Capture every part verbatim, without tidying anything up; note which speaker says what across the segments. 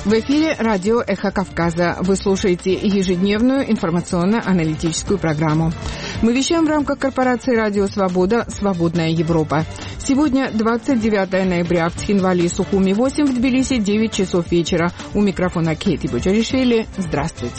Speaker 1: В эфире радио «Эхо Кавказа». Вы слушаете ежедневную информационно-аналитическую программу. Мы вещаем в рамках корпорации «Радио Свобода. Свободная Европа». Сегодня двадцать девятое ноября. В Тхинвале и Сухуми восемь, в Тбилиси девять часов вечера. У микрофона Кейти Буджаришвили. Здравствуйте.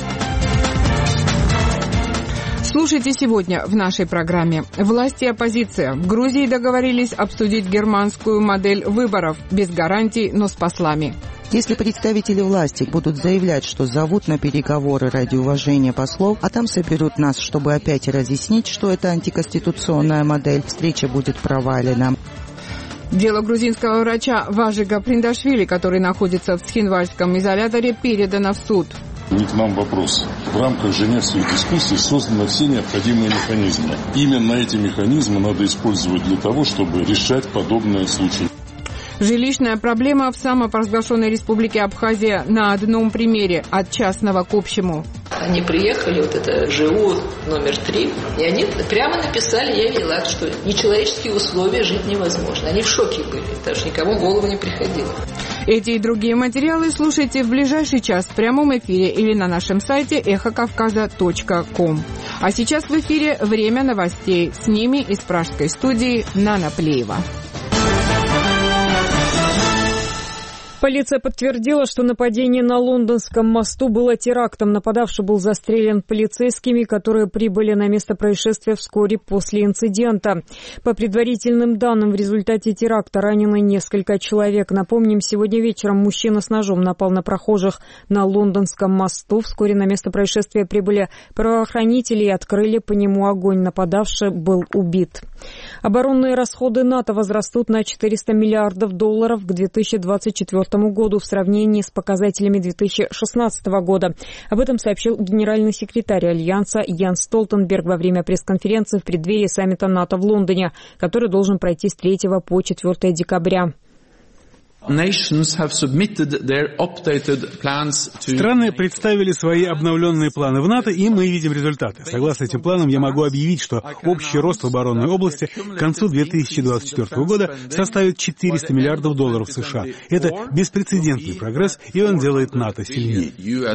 Speaker 1: Слушайте сегодня в нашей программе. Власти и оппозиция в Грузии договорились обсудить германскую модель выборов без гарантий, но с послами.
Speaker 2: Если представители власти будут заявлять, что зовут на переговоры ради уважения послов, а там соберут нас, чтобы опять разъяснить, что это антиконституционная модель, встреча будет провалена.
Speaker 1: Дело грузинского врача Важига Приндашвили, который находится в Тхинвальском изоляторе, передано в суд.
Speaker 3: Не к нам вопрос. В рамках женевских дискуссий созданы все необходимые механизмы. Именно эти механизмы надо использовать для того, чтобы решать подобные случаи.
Speaker 1: Жилищная проблема в самопровозглашенной республике Абхазия на одном примере – от частного к общему.
Speaker 4: Они приехали, вот это ЖУ номер три, и они прямо написали, я видела, что нечеловеческие условия жить невозможно. Они в шоке были, потому что никому в голову не приходило.
Speaker 1: Эти и другие материалы слушайте в ближайший час в прямом эфире или на нашем сайте эхо кавказа точка ком. А сейчас в эфире время новостей. С ними из пражской студии Нана Плеева.
Speaker 5: Полиция подтвердила, что нападение на Лондонском мосту было терактом. Нападавший был застрелен полицейскими, которые прибыли на место происшествия вскоре после инцидента. По предварительным данным, в результате теракта ранены несколько человек. Напомним, сегодня вечером мужчина с ножом напал на прохожих на Лондонском мосту. Вскоре на место происшествия прибыли правоохранители и открыли по нему огонь. Нападавший был убит. Оборонные расходы НАТО возрастут на четыреста миллиардов долларов к две тысячи двадцать четвёртому году в сравнении с показателями две тысячи шестнадцатого года. Об этом сообщил генеральный секретарь Альянса Янс Столтенберг во время пресс-конференции в преддверии саммита НАТО в Лондоне, который должен пройти с третьего по четвёртое декабря.
Speaker 6: Страны представили свои обновленные планы в НАТО, и мы видим результаты. Согласно этим планам, я могу объявить, что общий рост в оборонной области к концу две тысячи двадцать четвёртого года составит четыреста миллиардов долларов США. Это беспрецедентный прогресс, и он делает НАТО сильнее.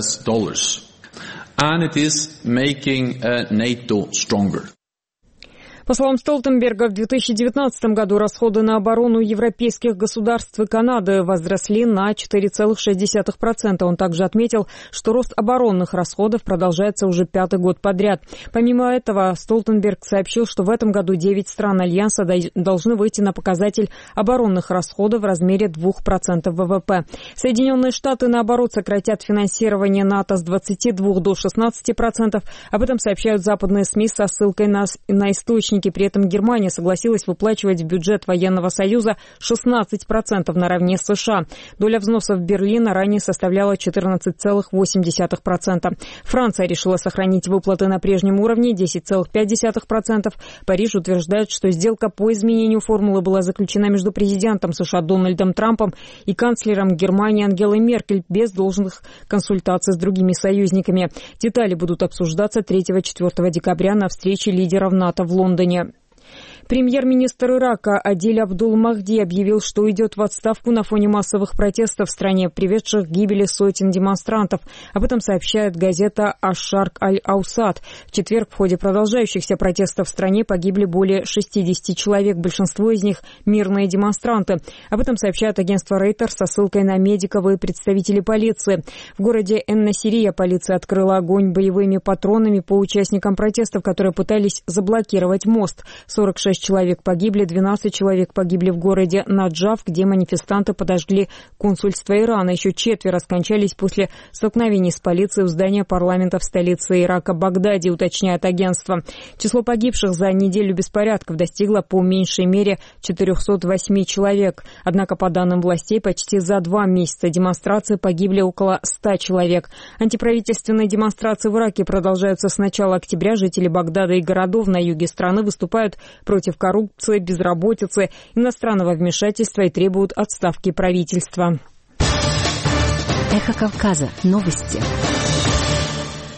Speaker 5: По словам Столтенберга, в две тысячи девятнадцатом году расходы на оборону европейских государств и Канады возросли на четыре целых шесть десятых процента. Он также отметил, что рост оборонных расходов продолжается уже пятый год подряд. Помимо этого, Столтенберг сообщил, что в этом году девять стран Альянса должны выйти на показатель оборонных расходов в размере двух процентов ВВП. Соединенные Штаты, наоборот, сократят финансирование НАТО с двадцати двух до шестнадцати процентов. Об этом сообщают западные СМИ со ссылкой на, на источники. При этом Германия согласилась выплачивать в бюджет военного союза шестнадцать процентов наравне с США. Доля взносов Берлина ранее составляла четырнадцать целых восемь десятых процента. Франция решила сохранить выплаты на прежнем уровне десять целых пять десятых процента. Париж утверждает, что сделка по изменению формулы была заключена между президентом США Дональдом Трампом и канцлером Германии Ангелой Меркель без должных консультаций с другими союзниками. Детали будут обсуждаться третьего-четвёртого декабря на встрече лидеров НАТО в Лондоне. Премьер-министр Ирака Адиль Абдул-Махди объявил, что уйдет в отставку на фоне массовых протестов в стране, приведших к гибели сотен демонстрантов. Об этом сообщает газета «Аш-Шарк Аль-Аусат». В четверг в ходе продолжающихся протестов в стране погибли более шестидесяти человек, большинство из них мирные демонстранты. Об этом сообщает агентство Рейтер со ссылкой на медиков и представителей полиции. В городе Эн-Насирия полиция открыла огонь боевыми патронами по участникам протестов, которые пытались заблокировать мост. сорок шесть человек погибли, двенадцать человек погибли в городе Наджаф, где манифестанты подожгли консульство Ирана. Еще четверо скончались после столкновений с полицией у здания парламента в столице Ирака Багдаде, уточняет агентство. Число погибших за неделю беспорядков достигло по меньшей мере четырехсот восьми человек. Однако, по данным властей, почти за два месяца демонстрации погибли около ста человек. Антиправительственные демонстрации в Ираке продолжаются с начала октября. Жители Багдада и городов на юге страны выступают против коррупции, безработицы, иностранного вмешательства и требуют отставки правительства.
Speaker 7: Эхо Кавказа. Новости.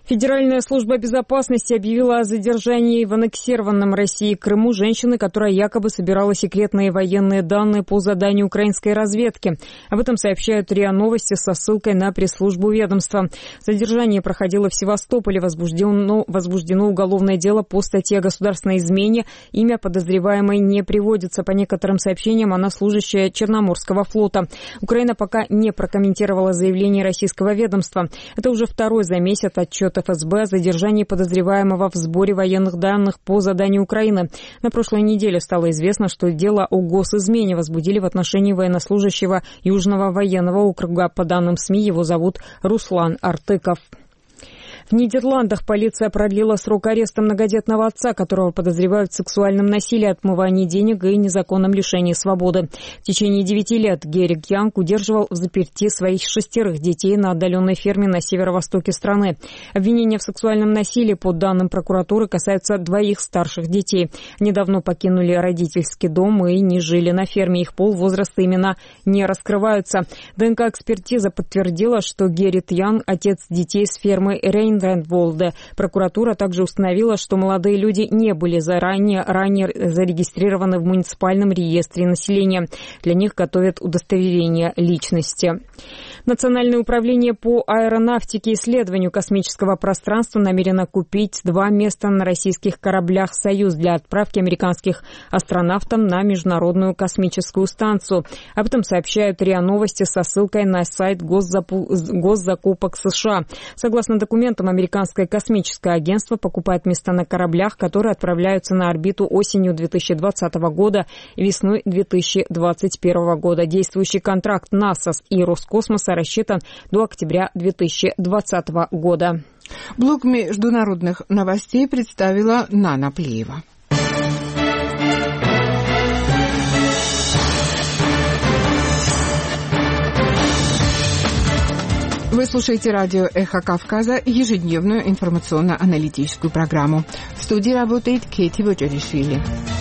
Speaker 5: Федеральная служба безопасности объявила о задержании в аннексированном Россией Крыму женщины, которая якобы собирала секретные военные данные по заданию украинской разведки. Об этом сообщают РИА Новости со ссылкой на пресс-службу ведомства. Задержание проходило в Севастополе. Возбуждено, возбуждено уголовное дело по статье о государственной измене. Имя подозреваемой не приводится. По некоторым сообщениям, она служащая Черноморского флота. Украина пока не прокомментировала заявление российского ведомства. Это уже второй за месяц отчет эф эс бэ о задержании подозреваемого в сборе военных данных по заданию Украины. На прошлой неделе стало известно, что дело о госизмене возбудили в отношении военнослужащего Южного военного округа. По данным СМИ, его зовут Руслан Артыков. В Нидерландах полиция продлила срок ареста многодетного отца, которого подозревают в сексуальном насилии, отмывании денег и незаконном лишении свободы. В течение девяти лет Герик Янг удерживал в заперти своих шестерых детей на отдаленной ферме на северо-востоке страны. Обвинения в сексуальном насилии, по данным прокуратуры, касаются двоих старших детей. Недавно покинули родительский дом и не жили на ферме. Их пол, возраст и имена не раскрываются. ДНК-экспертиза подтвердила, что Герит Янг – отец детей с фермы Рейн Рейнволде. Прокуратура также установила, что молодые люди не были заранее ранее зарегистрированы в муниципальном реестре населения. Для них готовят удостоверение личности. Национальное управление по аэронавтике и исследованию космического пространства намерено купить два места на российских кораблях «Союз» для отправки американских астронавтов на Международную космическую станцию. Об этом сообщают РИА Новости со ссылкой на сайт Госзапу... Госзакупок США. Согласно документам, американское космическое агентство покупает места на кораблях, которые отправляются на орбиту осенью две тысячи двадцатого года и весной две тысячи двадцать первого года. Действующий контракт НАСА и Роскосмоса рассчитан до октября две тысячи двадцатого года.
Speaker 1: Блок международных новостей представила Нана Плеева. Вы слушаете радио «Эхо Кавказа», ежедневную информационно-аналитическую программу. В студии работает Кейти Воджаришвили.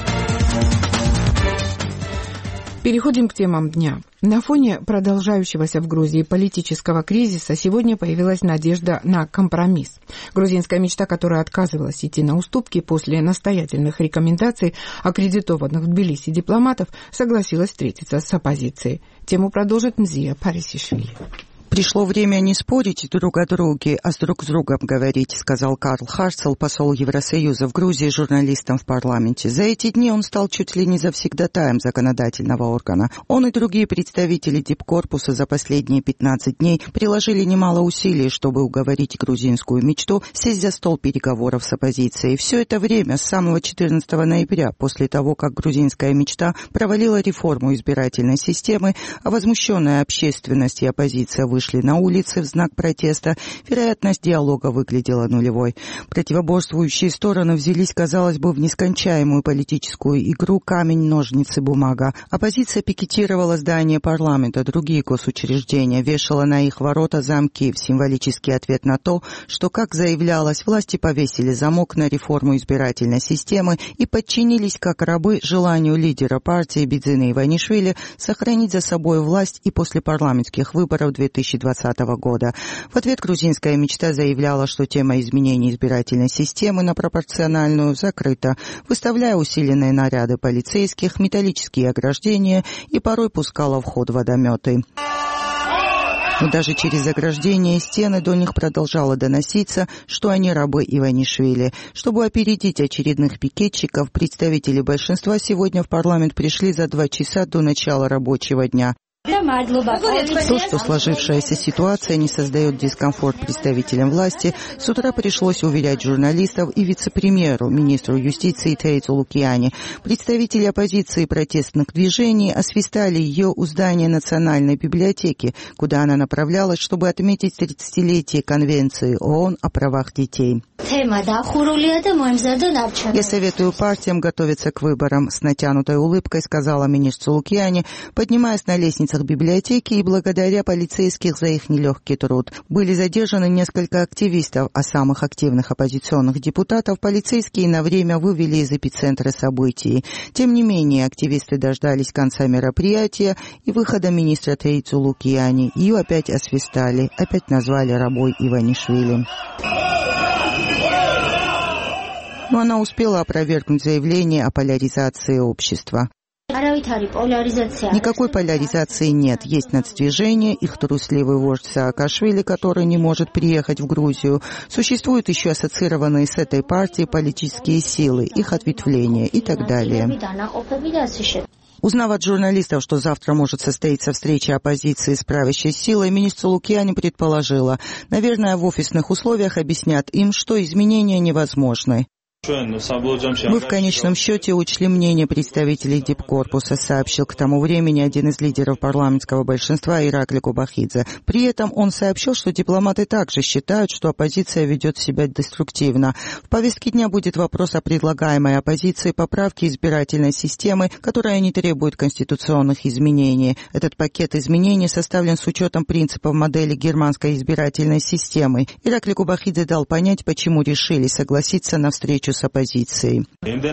Speaker 1: Переходим к темам дня. На фоне продолжающегося в Грузии политического кризиса сегодня появилась надежда на компромисс. Грузинская мечта, которая отказывалась идти на уступки после настоятельных рекомендаций аккредитованных в Тбилиси дипломатов, согласилась встретиться с оппозицией. Тему продолжит Нзия Парисишвили.
Speaker 2: «Пришло время не спорить друг о друге, а с друг с другом говорить», сказал Карл Харцел, посол Евросоюза в Грузии, журналистам в парламенте. За эти дни он стал чуть ли не завсегдатаем законодательного органа. Он и другие представители дипкорпуса за последние пятнадцать дней приложили немало усилий, чтобы уговорить грузинскую мечту сесть за стол переговоров с оппозицией. Все это время, с самого четырнадцатого ноября, после того, как грузинская мечта провалила реформу избирательной системы, а возмущенная общественность и оппозиция вышли на улицы в знак протеста, вероятность диалога выглядела нулевой. Противоборствующие стороны взялись, казалось бы, в нескончаемую политическую игру камень, ножницы, бумага. Оппозиция пикетировала здание парламента, другие госучреждения, вешала на их ворота замки в символический ответ на то, что, как заявлялось, власти повесили замок на реформу избирательной системы и подчинились как рабы желанию лидера партии Бидзины Иванишвили сохранить за собой власть и после парламентских выборов две тысячи двадцатого года. В ответ грузинская мечта заявляла, что тема изменения избирательной системы на пропорциональную закрыта, выставляя усиленные наряды полицейских, металлические ограждения и порой пускала в ход водометы. Но даже через ограждения и стены до них продолжало доноситься, что они рабы Иванишвили. Чтобы опередить очередных пикетчиков, представители большинства сегодня в парламент пришли за два часа до начала рабочего дня. То, что сложившаяся ситуация не создает дискомфорт представителям власти, с утра пришлось уверять журналистов и вице-премьеру, министру юстиции Теицу Лукиани. Представители оппозиции и протестных движений освистали ее у здания Национальной библиотеки, куда она направлялась, чтобы отметить тридцатилетие Конвенции ООН о правах детей. «Я советую партиям готовиться к выборам», — с натянутой улыбкой сказала министр Лукиани, поднимаясь на лестницах библиотеки и благодаря полицейских за их нелегкий труд. Были задержаны несколько активистов, а самых активных оппозиционных депутатов полицейские на время вывели из эпицентра событий. Тем не менее, активисты дождались конца мероприятия и выхода министра Теицу Лукиани. Ее опять освистали, опять назвали рабой Иванишвили. Но она успела опровергнуть заявление о поляризации общества. Никакой поляризации нет. Есть нацдвижение, их трусливый вождь Саакашвили, который не может приехать в Грузию. Существуют еще ассоциированные с этой партией политические силы, их ответвления и так далее. Узнав от журналистов, что завтра может состояться встреча оппозиции с правящей силой, министр Лукьяни предположила, наверное, в офисных условиях объяснят им, что изменения невозможны. Мы в конечном счете учли мнение представителей Дипкорпуса, сообщил к тому времени один из лидеров парламентского большинства Иракли Кубахидзе. При этом он сообщил, что дипломаты также считают, что оппозиция ведет себя деструктивно. В повестке дня будет вопрос о предлагаемой оппозиции поправки избирательной системы, которая не требует конституционных изменений. Этот пакет изменений составлен с учетом принципов модели германской избирательной системы. Иракли Кубахидзе дал понять, почему решили согласиться на встречу с оппозицией.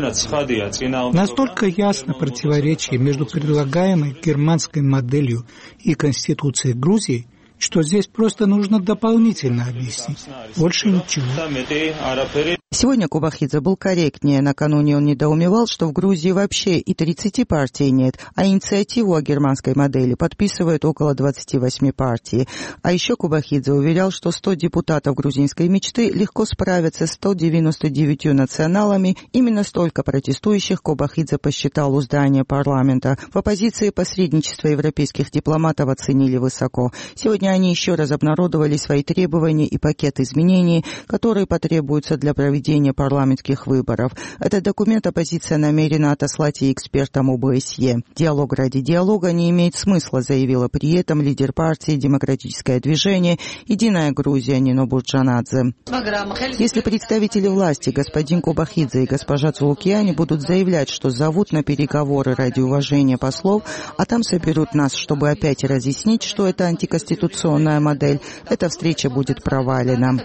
Speaker 7: Настолько ясно противоречие между предлагаемой германской моделью и Конституцией Грузии, что здесь просто нужно дополнительно объяснить. Больше ничего.
Speaker 2: Сегодня Кубахидзе был корректнее. Накануне он недоумевал, что в Грузии вообще и тридцати партий нет, а инициативу о германской модели подписывают около двадцати восьми партий. А еще Кубахидзе уверял, что сто депутатов грузинской мечты легко справятся с ста девяноста девятью националами. Именно столько протестующих Кубахидзе посчитал у здания парламента. В оппозиции посредничество европейских дипломатов оценили высоко. Сегодня они еще раз обнародовали свои требования и пакет изменений, которые потребуются для проведения парламентских выборов. Этот документ оппозиция намерена отослать и экспертам ОБСЕ. Диалог ради диалога не имеет смысла, заявила при этом лидер партии «Демократическое движение» «Единая Грузия» Нино Бурджанадзе. Если представители власти, господин Кубахидзе и госпожа Цулукьяни, будут заявлять, что зовут на переговоры ради уважения послов, а там соберут нас, чтобы опять разъяснить, что это антиконституционная модель, эта встреча будет провалена.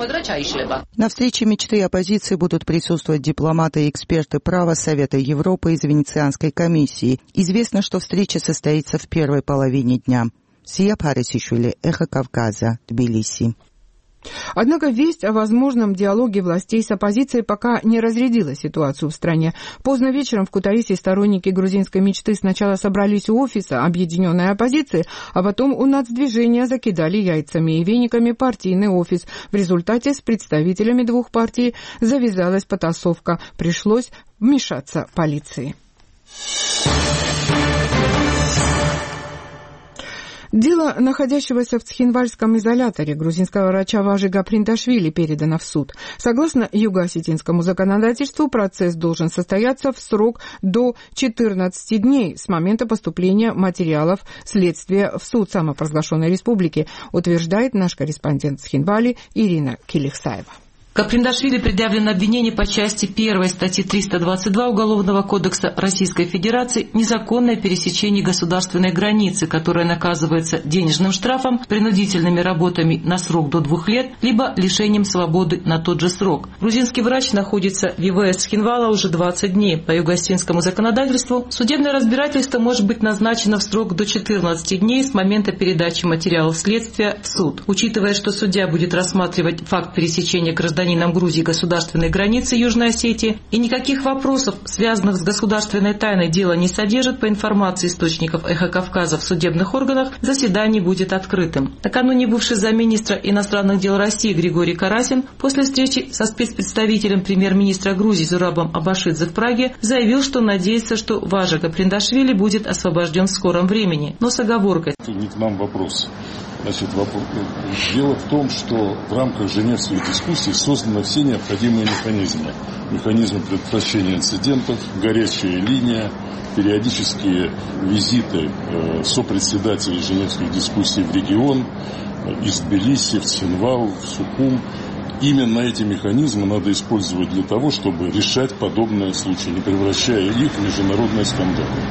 Speaker 2: На встрече мечты оппозиции будут присутствовать дипломаты и эксперты права Совета Европы из Венецианской комиссии. Известно, что встреча состоится в первой половине дня. Сия Парисишвили, Эхо Кавказа, Тбилиси.
Speaker 1: Однако весть о возможном диалоге властей с оппозицией пока не разрядила ситуацию в стране. Поздно вечером в Кутаиси сторонники грузинской мечты сначала собрались у офиса объединенной оппозиции, а потом у нацдвижения закидали яйцами и вениками партийный офис. В результате с представителями двух партий завязалась потасовка. Пришлось вмешаться полиции. Дело находящегося в Цхинвальском изоляторе грузинского врача Важи Гаприндашвили передано в суд. Согласно юго-осетинскому законодательству, процесс должен состояться в срок до четырнадцати дней с момента поступления материалов следствия в суд самопровозглашенной республики, утверждает наш корреспондент в Цхинвале Ирина Килихсаева.
Speaker 8: Гаприндашвили предъявлено обвинение по части первой статьи триста двадцать два Уголовного кодекса Российской Федерации «Незаконное пересечение государственной границы», которое наказывается денежным штрафом, принудительными работами на срок до двух лет, либо лишением свободы на тот же срок. Грузинский врач находится в ИВС Цхинвала уже двадцать дней. По юго-осетинскому законодательству судебное разбирательство может быть назначено в срок до четырнадцати дней с момента передачи материалов следствия в суд. Учитывая, что судья будет рассматривать факт пересечения гражданина нам Грузии государственной границы Южной Осетии, и никаких вопросов, связанных с государственной тайной, дело не содержит, по информации источников «Эхо Кавказа» в судебных органах, заседание будет открытым. Накануне бывший замминистра иностранных дел России Григорий Карасин после встречи со спецпредставителем премьер-министра Грузии Зурабом Абашидзе в Праге заявил, что надеется, что Важа Гаприндашвили будет освобожден в скором времени, но с оговоркой.
Speaker 3: Не к нам вопрос. Значит, вопрос. Дело в том, что в рамках женевских дискуссий созданы все необходимые механизмы. Механизмы предотвращения инцидентов, горячая линия, периодические визиты э, сопредседателей женевских дискуссий в регион, э, из Тбилиси, в Цхинвал, в Сухум. Именно эти механизмы надо использовать для того, чтобы решать подобные случаи, не превращая их в международные скандалы.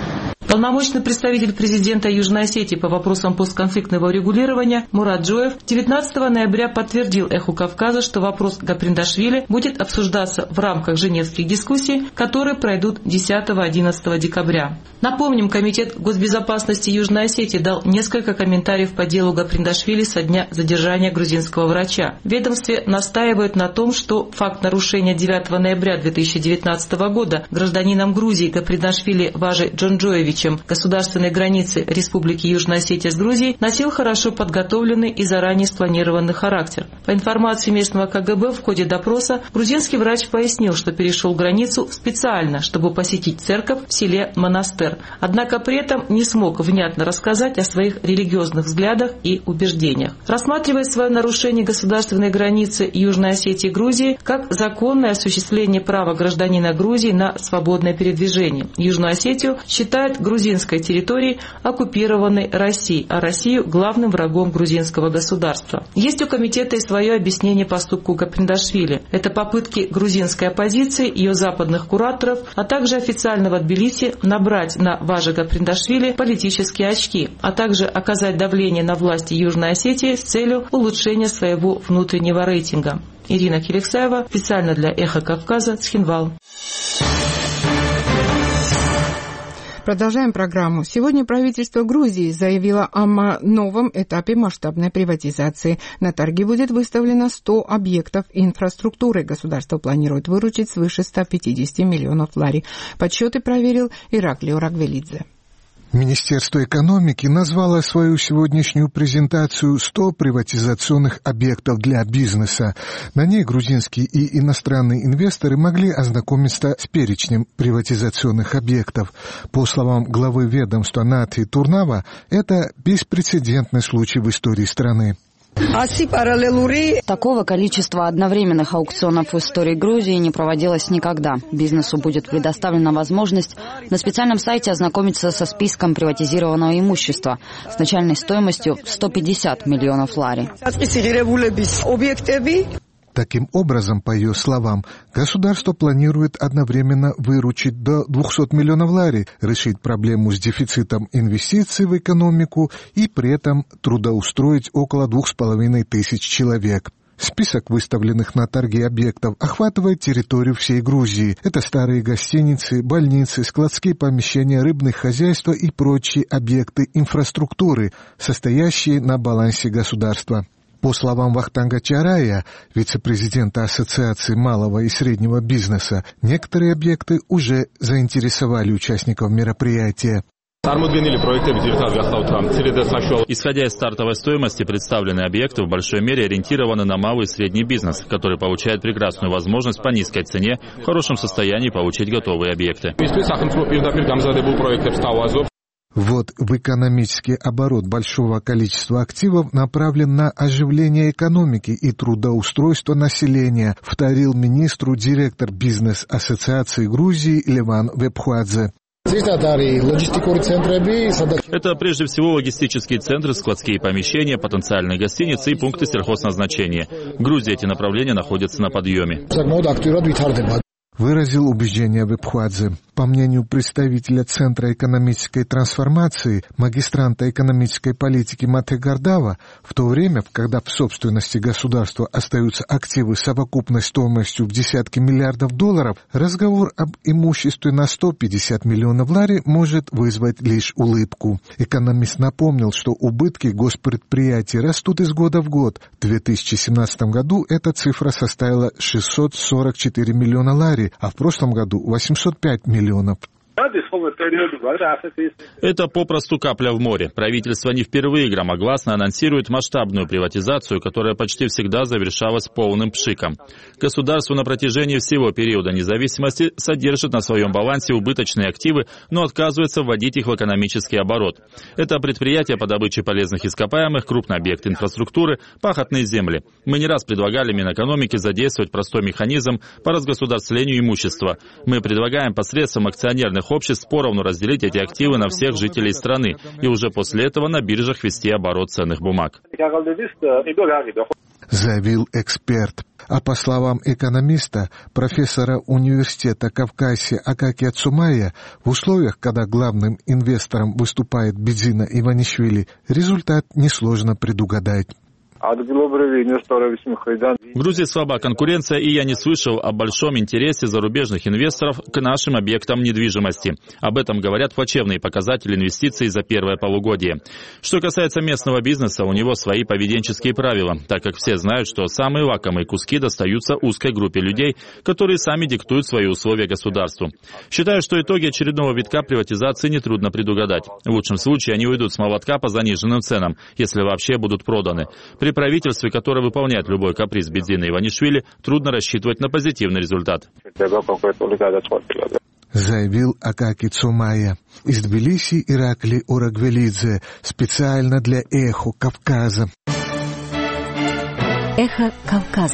Speaker 8: Полномочный представитель президента Южной Осетии по вопросам постконфликтного урегулирования Мурат Джоев девятнадцатого ноября подтвердил «Эху Кавказа», что вопрос Гаприндашвили будет обсуждаться в рамках женевских дискуссий, которые пройдут десятого-одиннадцатого декабря. Напомним, Комитет госбезопасности Южной Осетии дал несколько комментариев по делу Гаприндашвили со дня задержания грузинского врача. В ведомстве настаивают на том, что факт нарушения девятого ноября две тысячи девятнадцатого года гражданином Грузии Гаприндашвили Важи Джонджоевичем государственной границы Республики Южная Осетия с Грузией носил хорошо подготовленный и заранее спланированный характер. По информации местного ка гэ бэ, в ходе допроса грузинский врач пояснил, что перешел границу специально, чтобы посетить церковь в селе Монастыр. Однако при этом не смог внятно рассказать о своих религиозных взглядах и убеждениях. Рассматривает свое нарушение государственной границы Южной Осетии и Грузии как законное осуществление права гражданина Грузии на свободное передвижение. Южную Осетию считает грузинской территорией, оккупированной Россией, а Россию главным врагом грузинского государства. Есть у комитета и свое объяснение поступку Гаприндашвили. Это попытки грузинской оппозиции, ее западных кураторов, а также официального Тбилиси набрать на Важи Гаприндашвили политические очки, а также оказать давление на власти Южной Осетии с целью улучшения своего внутреннего рейтинга. Ирина Кирексаева, специально для «Эхо Кавказа», Цхинвал.
Speaker 1: Продолжаем программу. Сегодня правительство Грузии заявило о новом этапе масштабной приватизации. На торги будет выставлено сто объектов инфраструктуры. Государство планирует выручить свыше ста пятидесяти миллионов лари. Подсчеты проверил Ираклио Рагвелидзе.
Speaker 9: Министерство экономики назвало свою сегодняшнюю презентацию сто приватизационных объектов для бизнеса. На ней грузинские и иностранные инвесторы могли ознакомиться с перечнем приватизационных объектов. По словам главы ведомства Нати Турнава, это беспрецедентный случай в истории страны.
Speaker 10: Такого количества одновременных аукционов в истории Грузии не проводилось никогда. Бизнесу будет предоставлена возможность на специальном сайте ознакомиться со списком приватизированного имущества с начальной стоимостью сто пятьдесят миллионов лари.
Speaker 9: Таким образом, по ее словам, государство планирует одновременно выручить до двухсот миллионов лари, решить проблему с дефицитом инвестиций в экономику и при этом трудоустроить около двух с половиной тысяч человек. Список выставленных на торги объектов охватывает территорию всей Грузии. Это старые гостиницы, больницы, складские помещения рыбных хозяйств и прочие объекты инфраструктуры, состоящие на балансе государства. По словам Вахтанга Чарая, вице-президента Ассоциации малого и среднего бизнеса, некоторые объекты уже заинтересовали участников мероприятия.
Speaker 11: Исходя из стартовой стоимости, представленные объекты в большой мере ориентированы на малый и средний бизнес, который получает прекрасную возможность по низкой цене в хорошем состоянии получить готовые объекты.
Speaker 9: Вот в экономический оборот большого количества активов направлен на оживление экономики и трудоустройство населения, вторил министру директор бизнес-ассоциации Грузии Леван Вебхуадзе.
Speaker 11: Это прежде всего логистические центры, складские помещения, потенциальные гостиницы и пункты сельхозназначения. В Грузии эти направления находятся на подъеме.
Speaker 9: Выразил убеждение Вебхуадзе. По мнению представителя Центра экономической трансформации, магистранта экономической политики Мате Гардава, в то время, когда в собственности государства остаются активы с совокупной стоимостью в десятки миллиардов долларов, разговор об имуществе на сто пятьдесят миллионов лари может вызвать лишь улыбку. Экономист напомнил, что убытки госпредприятий растут из года в год. В две тысячи семнадцатом году эта цифра составила шестьсот сорок четыре миллиона лари, а в прошлом году восемьсот пять миллионов.
Speaker 11: Это попросту капля в море. Правительство не впервые громогласно анонсирует масштабную приватизацию, которая почти всегда завершалась полным пшиком. Государство на протяжении всего периода независимости содержит на своем балансе убыточные активы, но отказывается вводить их в экономический оборот. Это предприятия по добыче полезных ископаемых, крупный объект инфраструктуры, пахотные земли. Мы не раз предлагали Минэкономике задействовать простой механизм по разгосударствлению имущества. Мы предлагаем посредством акционерных обществ поровну разделить эти активы на всех жителей страны и уже после этого на биржах вести оборот ценных бумаг.
Speaker 9: заявил эксперт. А по словам экономиста, профессора университета Кавказия Акакия Цумая, в условиях, когда главным инвестором выступает Бидзина Иванишвили, результат несложно предугадать.
Speaker 11: В Грузии слаба конкуренция, и я не слышал о большом интересе зарубежных инвесторов к нашим объектам недвижимости. Об этом говорят плачевные показатели инвестиций за первое полугодие. Что касается местного бизнеса, у него свои поведенческие правила, так как все знают, что самые лакомые куски достаются узкой группе людей, которые сами диктуют свои условия государству. Считаю, что итоги очередного витка приватизации нетрудно предугадать. В лучшем случае они уйдут с молотка по заниженным ценам, если вообще будут проданы. При правительстве, которое выполняет любой каприз Бидзины Иванишвили, трудно рассчитывать на позитивный результат.
Speaker 9: Заявил Акаки Цумая. Из Тбилиси Иракли Орагвелидзе. Специально для «Эхо Кавказа».
Speaker 12: «Эхо Кавказа».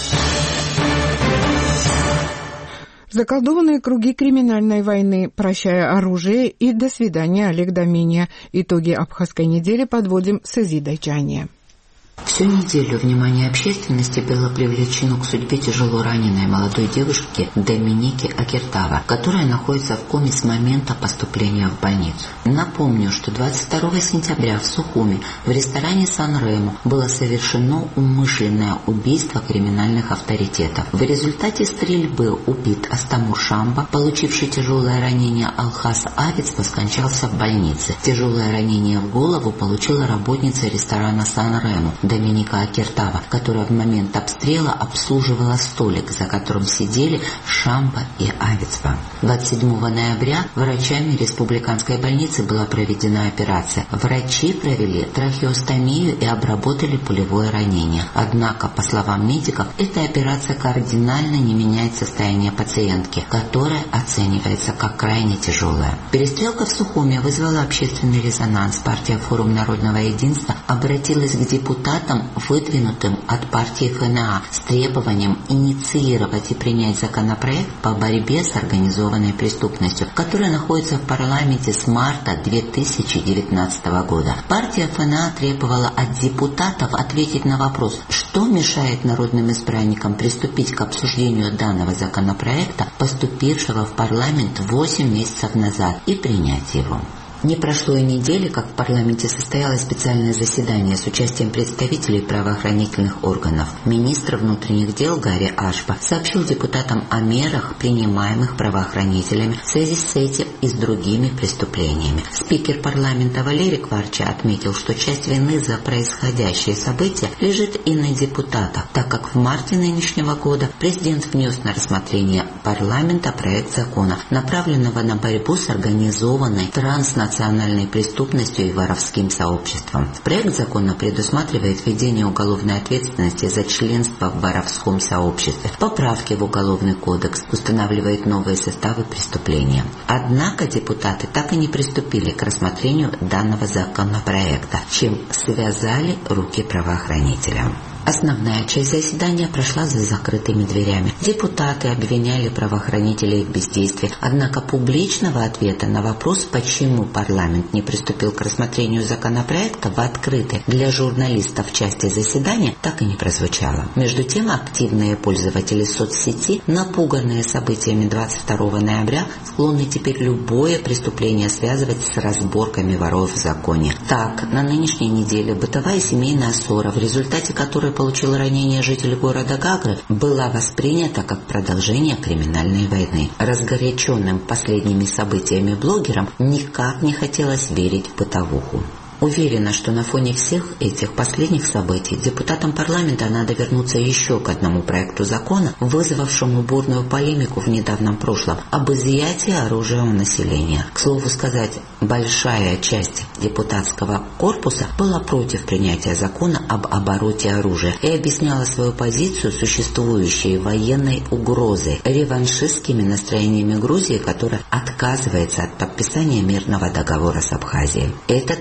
Speaker 1: Заколдованные круги криминальной войны, прощая оружие и до свидания, Олег Доминия. Итоги Абхазской недели подводим с Изидой Чания.
Speaker 13: Всю неделю внимание общественности было привлечено к судьбе тяжело раненой молодой девушки Доминики Акертава, которая находится в коме с момента поступления в больницу. Напомню, что двадцать второго сентября в Сухуми в ресторане Сан-Рему было совершено умышленное убийство криминальных авторитетов. В результате стрельбы убит Астамур Шамба, получивший тяжелое ранение Алхас Авицба скончался в больнице. Тяжелое ранение в голову получила работница ресторана Сан-Рему Доминика Акертава, которая в момент обстрела обслуживала столик, за которым сидели Шамба и Авицба. двадцать седьмого ноября врачами республиканской больницы была проведена операция. Врачи провели трахеостомию и обработали пулевое ранение. Однако, по словам медиков, эта операция кардинально не меняет состояние пациентки, которая оценивается как крайне тяжелая. Перестрелка в Сухуми вызвала общественный резонанс. Партия «Форум народного единства» обратилась к депутатам, выдвинутым от партии эф эн а, с требованием инициировать и принять законопроект по борьбе с организованной преступностью, который находится в парламенте с марта две тысячи девятнадцатого года. Партия эф эн а требовала от депутатов ответить на вопрос, что мешает народным избранникам приступить к обсуждению данного законопроекта, поступившего в парламент восемь месяцев назад, и принять его. Не прошло и недели, как в парламенте состоялось специальное заседание с участием представителей правоохранительных органов. Министр внутренних дел Гарри Ашпа сообщил депутатам о мерах, принимаемых правоохранителями в связи с этим и с другими преступлениями. Спикер парламента Валерий Кварча отметил, что часть вины за происходящие события лежит и на депутатах, так как в марте нынешнего года президент внес на рассмотрение парламента проект закона, направленного на борьбу с организованной транснациональной национальной преступностью и воровским сообществом. Проект закона предусматривает введение уголовной ответственности за членство в воровском сообществе. Поправки в Уголовный кодекс устанавливают новые составы преступления. Однако депутаты так и не приступили к рассмотрению данного законопроекта, чем связали руки правоохранителям. Основная часть заседания прошла за закрытыми дверями. Депутаты обвиняли правоохранителей в бездействии, однако публичного ответа на вопрос, почему парламент не приступил к рассмотрению законопроекта в открытой для журналистов части заседания, так и не прозвучало. Между тем, активные пользователи соцсети, напуганные событиями двадцать второго ноября, склонны теперь любое преступление связывать с разборками воров в законе. Так, на нынешней неделе бытовая семейная ссора, в результате которой получил ранение житель города Гагры, была воспринята как продолжение криминальной войны. Разгоряченным последними событиями блогерам никак не хотелось верить в бытовуху. Уверена, что на фоне всех этих последних событий депутатам парламента надо вернуться еще к одному проекту закона, вызвавшему бурную полемику в недавнем прошлом, об изъятии оружия у населения. К слову сказать, большая часть депутатского корпуса была против принятия закона об обороте оружия и объясняла свою позицию существующей военной угрозой, реваншистскими настроениями Грузии, которая отказывается от подписания мирного договора с Абхазией. Этот аргумент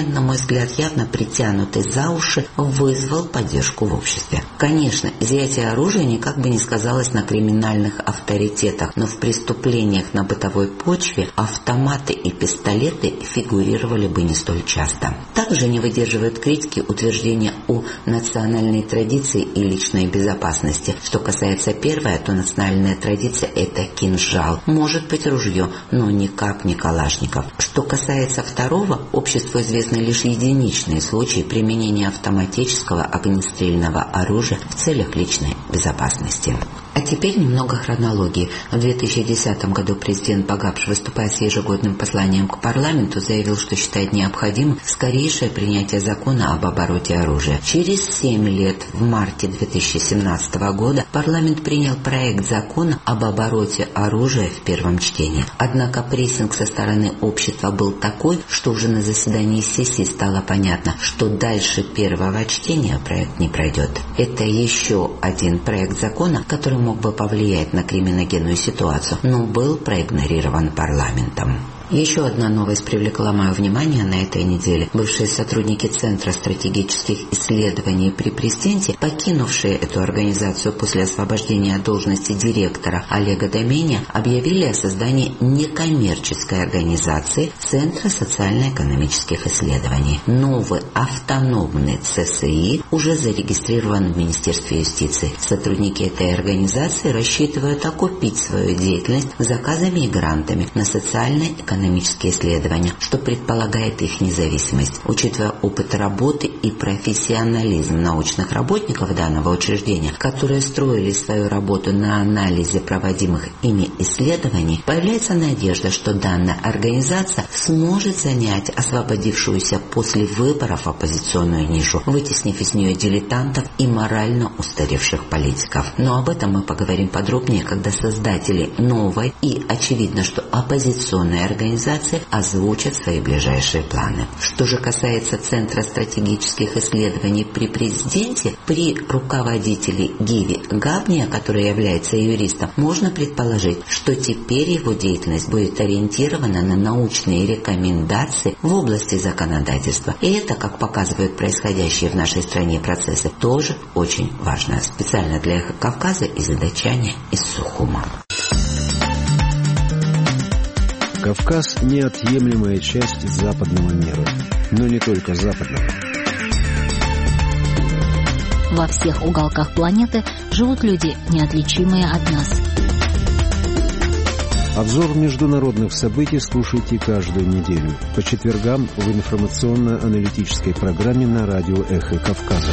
Speaker 13: парламент, на мой взгляд, явно притянутый за уши, вызвал поддержку в обществе. Конечно, изъятие оружия никак бы не сказалось на криминальных авторитетах, но в преступлениях на бытовой почве автоматы и пистолеты фигурировали бы не столь часто. Также не выдерживают критики утверждения о национальной традиции и личной безопасности. Что касается первой, то национальная традиция – это кинжал. Может быть ружье, но никак не калашников. Что касается второго, обществу известны лишь единичные случаи применения автоматического огнестрельного оружия в целях личной безопасности. А теперь немного хронологии. В две тысячи десятом году президент Багапш, выступая с ежегодным посланием к парламенту, заявил, что считает необходимым скорейшее принятие закона об обороте оружия. Через семь лет, в марте две тысячи семнадцатого года, парламент принял проект закона об обороте оружия в первом чтении. Однако прессинг со стороны общества был такой, что уже на заседании сессии стало понятно, что дальше первого чтения проект не пройдет. Это еще один проект закона, который мог бы повлиять на криминогенную ситуацию, но был проигнорирован парламентом. Еще одна новость привлекла мое внимание на этой неделе. Бывшие сотрудники Центра стратегических исследований при президенте, покинувшие эту организацию после освобождения от должности директора Олега Доменя, объявили о создании некоммерческой организации Центра социально-экономических исследований. Новый автономный ЦСИ уже зарегистрирован в Министерстве юстиции. Сотрудники этой организации рассчитывают окупить свою деятельность заказами и грантами на социально-экономические экономические исследования, что предполагает их независимость. Учитывая опыт работы и профессионализм научных работников данного учреждения, которые строили свою работу на анализе проводимых ими исследований, появляется надежда, что данная организация сможет занять освободившуюся после выборов оппозиционную нишу, вытеснив из нее дилетантов и морально устаревших политиков. Но об этом мы поговорим подробнее, когда создатели новой и очевидно, что оппозиционной организации Организации озвучат свои ближайшие планы. Что же касается Центра стратегических исследований при президенте, при руководителе Гиви Габния, который является юристом, можно предположить, что теперь его деятельность будет ориентирована на научные рекомендации в области законодательства. И это, как показывают происходящие в нашей стране процессы, тоже очень важно. Специально для Эхо Кавказа из Дачани, из Сухума.
Speaker 12: Кавказ – неотъемлемая часть западного мира, но не только западного.
Speaker 14: Во всех уголках планеты живут люди, неотличимые от нас.
Speaker 12: Обзор международных событий слушайте каждую неделю по четвергам в информационно-аналитической программе на радио «Эхо Кавказа».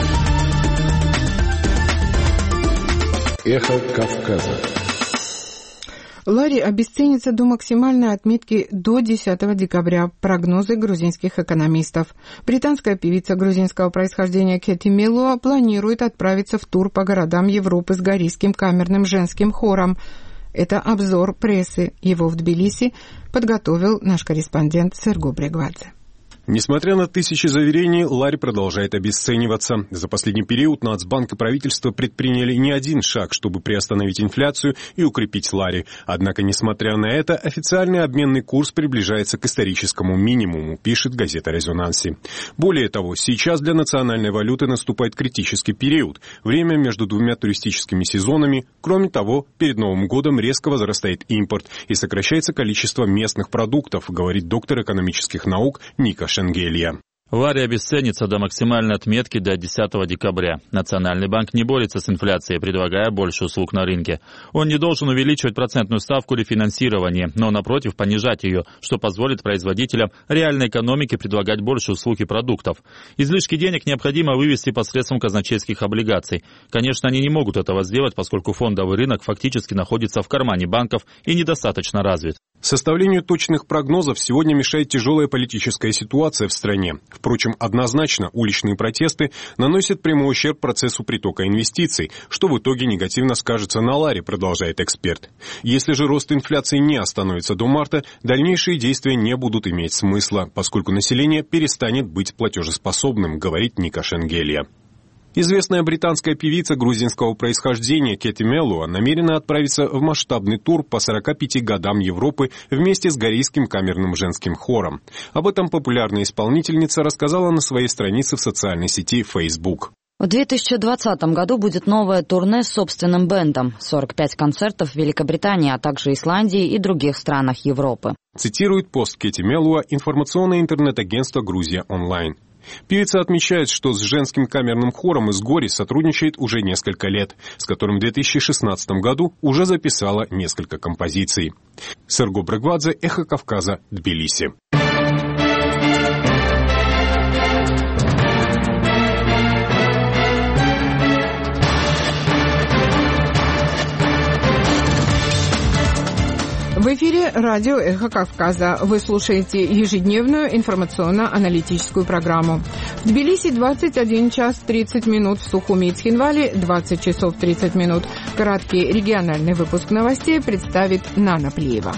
Speaker 3: «Эхо Кавказа».
Speaker 1: Лари обесценится до максимальной отметки до десятого декабря. Прогнозы грузинских экономистов. Британская певица грузинского происхождения Кэти Мелуа планирует отправиться в тур по городам Европы с гористским камерным женским хором. Это обзор прессы. Его в Тбилиси подготовил наш корреспондент Серго Брегвадзе.
Speaker 15: Несмотря на тысячи заверений, лари продолжает обесцениваться. За последний период Нацбанк и правительство предприняли не один шаг, чтобы приостановить инфляцию и укрепить лари. Однако, несмотря на это, официальный обменный курс приближается к историческому минимуму, пишет газета «Резонанси». Более того, сейчас для национальной валюты наступает критический период, время между двумя туристическими сезонами. Кроме того, перед Новым годом резко возрастает импорт и сокращается количество местных продуктов, говорит доктор экономических наук Ника Шенгелья.
Speaker 11: Лари обесценится до максимальной отметки до десятого декабря. Национальный банк не борется с инфляцией, предлагая больше услуг на рынке. Он не должен увеличивать процентную ставку рефинансирования, но, напротив, понижать ее, что позволит производителям реальной экономики предлагать больше услуг и продуктов. Излишки денег необходимо вывести посредством казначейских облигаций. Конечно, они не могут этого сделать, поскольку фондовый рынок фактически находится в кармане банков и недостаточно развит.
Speaker 15: Составлению точных прогнозов сегодня мешает тяжелая политическая ситуация в стране. Впрочем, однозначно уличные протесты наносят прямой ущерб процессу притока инвестиций, что в итоге негативно скажется на ларе, продолжает эксперт. Если же рост инфляции не остановится до марта, дальнейшие действия не будут иметь смысла, поскольку население перестанет быть платежеспособным, говорит Ника Шенгелья. Известная британская певица грузинского происхождения Кэти Меллуа намерена отправиться в масштабный тур по сорока пяти годам Европы вместе с Горейским камерным женским хором. Об этом популярная исполнительница рассказала на своей странице в социальной сети Facebook.
Speaker 10: В две тысячи двадцатом году будет новое турне с собственным бэндом. сорок пять концертов в Великобритании, а также Исландии и других странах Европы.
Speaker 15: Цитирует пост Кэти Меллуа информационное интернет-агентство «Грузия онлайн». Певица отмечает, что с женским камерным хором из Гори сотрудничает уже несколько лет, с которым в две тысячи шестнадцатом году уже записала несколько композиций. Серго Брегвадзе, Эхо Кавказа, Тбилиси.
Speaker 1: В эфире радио «Эхо Кавказа». Вы слушаете ежедневную информационно-аналитическую программу. В Тбилиси двадцать один час тридцать минут, в Сухуми и Цхинвале двадцать часов тридцать минут. Краткий региональный выпуск новостей представит Нана Плиева.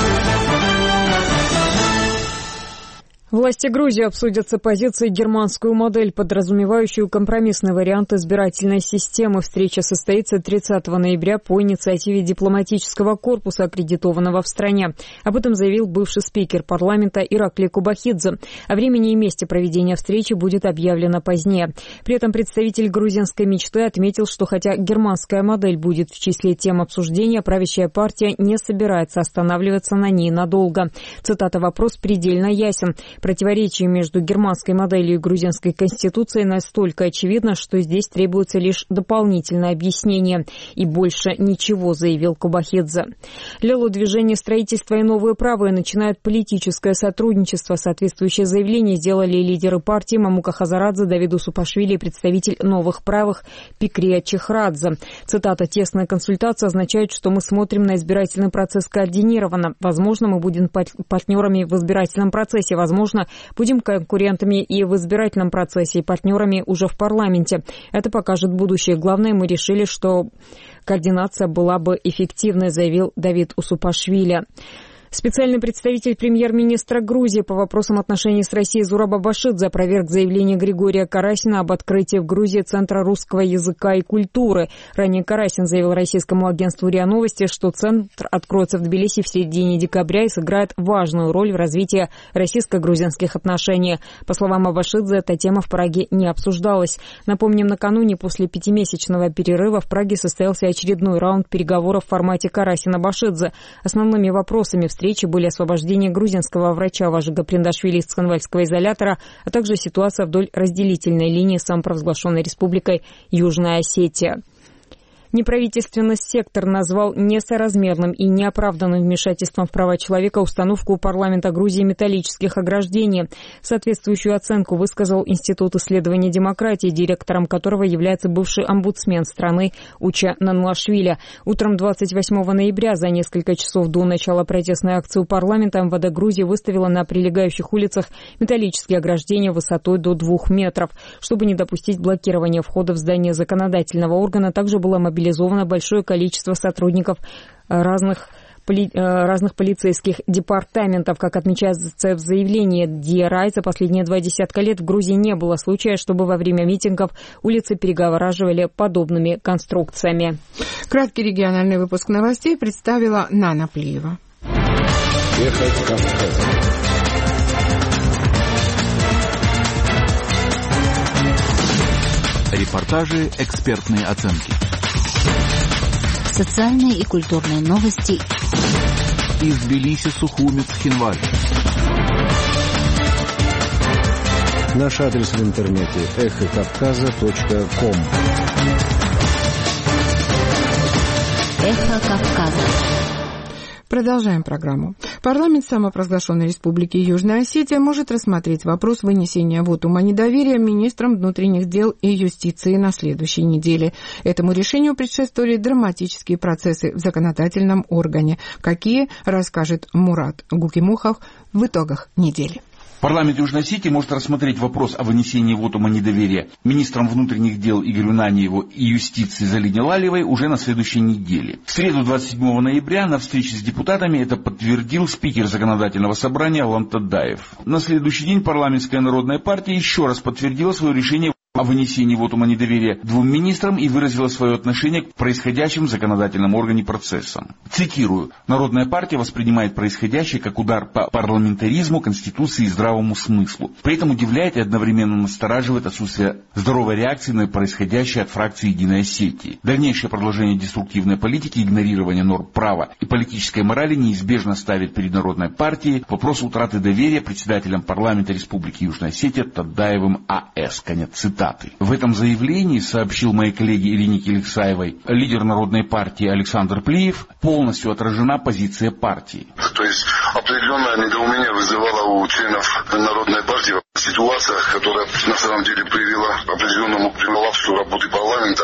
Speaker 5: Власти Грузии обсудят с оппозицией германскую модель, подразумевающую компромиссный вариант избирательной системы. Встреча состоится тридцатого ноября по инициативе дипломатического корпуса, аккредитованного в стране. Об этом заявил бывший спикер парламента Иракли Кубахидзе. О времени и месте проведения встречи будет объявлено позднее. При этом представитель грузинской мечты отметил, что хотя германская модель будет в числе тем обсуждения, правящая партия не собирается останавливаться на ней надолго. Цитата: «Вопрос предельно ясен. Противоречие между германской моделью и грузинской конституцией настолько очевидно, что здесь требуется лишь дополнительное объяснение. И больше ничего», — заявил Кубахидзе. Лелу движение «Строительство и новые правые» начинают политическое сотрудничество. Соответствующее заявление сделали лидеры партии Мамука Хазарадзе, Давиду Супашвили и представитель новых правых Пикрия Чехрадзе. Цитата: «Тесная консультация означает, что мы смотрим на избирательный процесс координированно. Возможно, мы будем партнерами в избирательном процессе. Возможно, будем конкурентами и в избирательном процессе, и партнерами уже в парламенте. Это покажет будущее. Главное, мы решили, что координация была бы эффективной», — заявил Давид Усупашвили. Специальный представитель премьер-министра Грузии по вопросам отношений с Россией Зураб Абашидзе опроверг заявление Григория Карасина об открытии в Грузии Центра русского языка и культуры. Ранее Карасин заявил российскому агентству РИА Новости, что центр откроется в Тбилиси в середине декабря и сыграет важную роль в развитии российско-грузинских отношений. По словам Абашидзе, эта тема в Праге не обсуждалась. Напомним, накануне после пятимесячного перерыва в Праге состоялся очередной раунд переговоров в формате Карасин-Абашидзе. Основными вопросами встречи были освобождение грузинского врача Важига Приндашвили из цхинвальского изолятора, а также ситуация вдоль разделительной линии с самопровозглашенной республикой Южная Осетия. Неправительственный сектор назвал несоразмерным и неоправданным вмешательством в права человека установку у парламента Грузии металлических ограждений. Соответствующую оценку высказал Институт исследования демократии, директором которого является бывший омбудсмен страны Уча Нанлашвили. Утром двадцать восьмого ноября, за несколько часов до начала протестной акции у парламента, МВД Грузии выставила на прилегающих улицах металлические ограждения высотой до двух метров. Чтобы не допустить блокирования входа в здание законодательного органа, также было мобилизовано большое количество сотрудников разных, поли, разных полицейских департаментов. Как отмечается в заявлении ди эр ай, за последние два десятка лет в Грузии не было случая, чтобы во время митингов улицы перегораживали подобными конструкциями.
Speaker 1: Краткий региональный выпуск новостей представила Нана Плиева.
Speaker 16: Репортажи, экспертные оценки.
Speaker 14: Социальные и культурные новости
Speaker 16: из Тбилиси, Сухуми, Цхинвали.
Speaker 12: Наш адрес в интернете эхо кавказа точка ком.
Speaker 14: Эхо Кавказа.
Speaker 1: Продолжаем программу. Парламент самопровозглашенной республики Южная Осетия может рассмотреть вопрос вынесения вотума недоверия министрам внутренних дел и юстиции на следующей неделе. Этому решению предшествовали драматические процессы в законодательном органе. Какие, расскажет Мурат Гукимухов в итогах недели.
Speaker 17: Парламент Южной Осетии может рассмотреть вопрос о вынесении вотума недоверия министрам внутренних дел Игорю Наниеву и юстиции Залине Лалиевой уже на следующей неделе. В среду двадцать седьмого ноября на встрече с депутатами это подтвердил спикер законодательного собрания Алан Тадаев. На следующий день парламентская народная партия еще раз подтвердила свое решение о вынесении вотума недоверия двум министрам и выразила свое отношение к происходящим в законодательном органе процессам. Цитирую. «Народная партия воспринимает происходящее как удар по парламентаризму, конституции и здравому смыслу. При этом удивляет и одновременно настораживает отсутствие здоровой реакции на происходящее от фракции «Единой Осетии». Дальнейшее продолжение деструктивной политики, игнорирование норм права и политической морали неизбежно ставит перед Народной партией вопрос утраты доверия председателям парламента Республики Южная Осетия Тадаевым А С». Конец цитаты. В этом заявлении, сообщил моей коллеге Ирине Келексаевой, лидер Народной партии Александр Плиев, полностью отражена позиция партии.
Speaker 18: То есть определенное недоумение вызывало у членов Народной партии ситуация, которая на самом деле привела к определенному коллапсу работы парламента.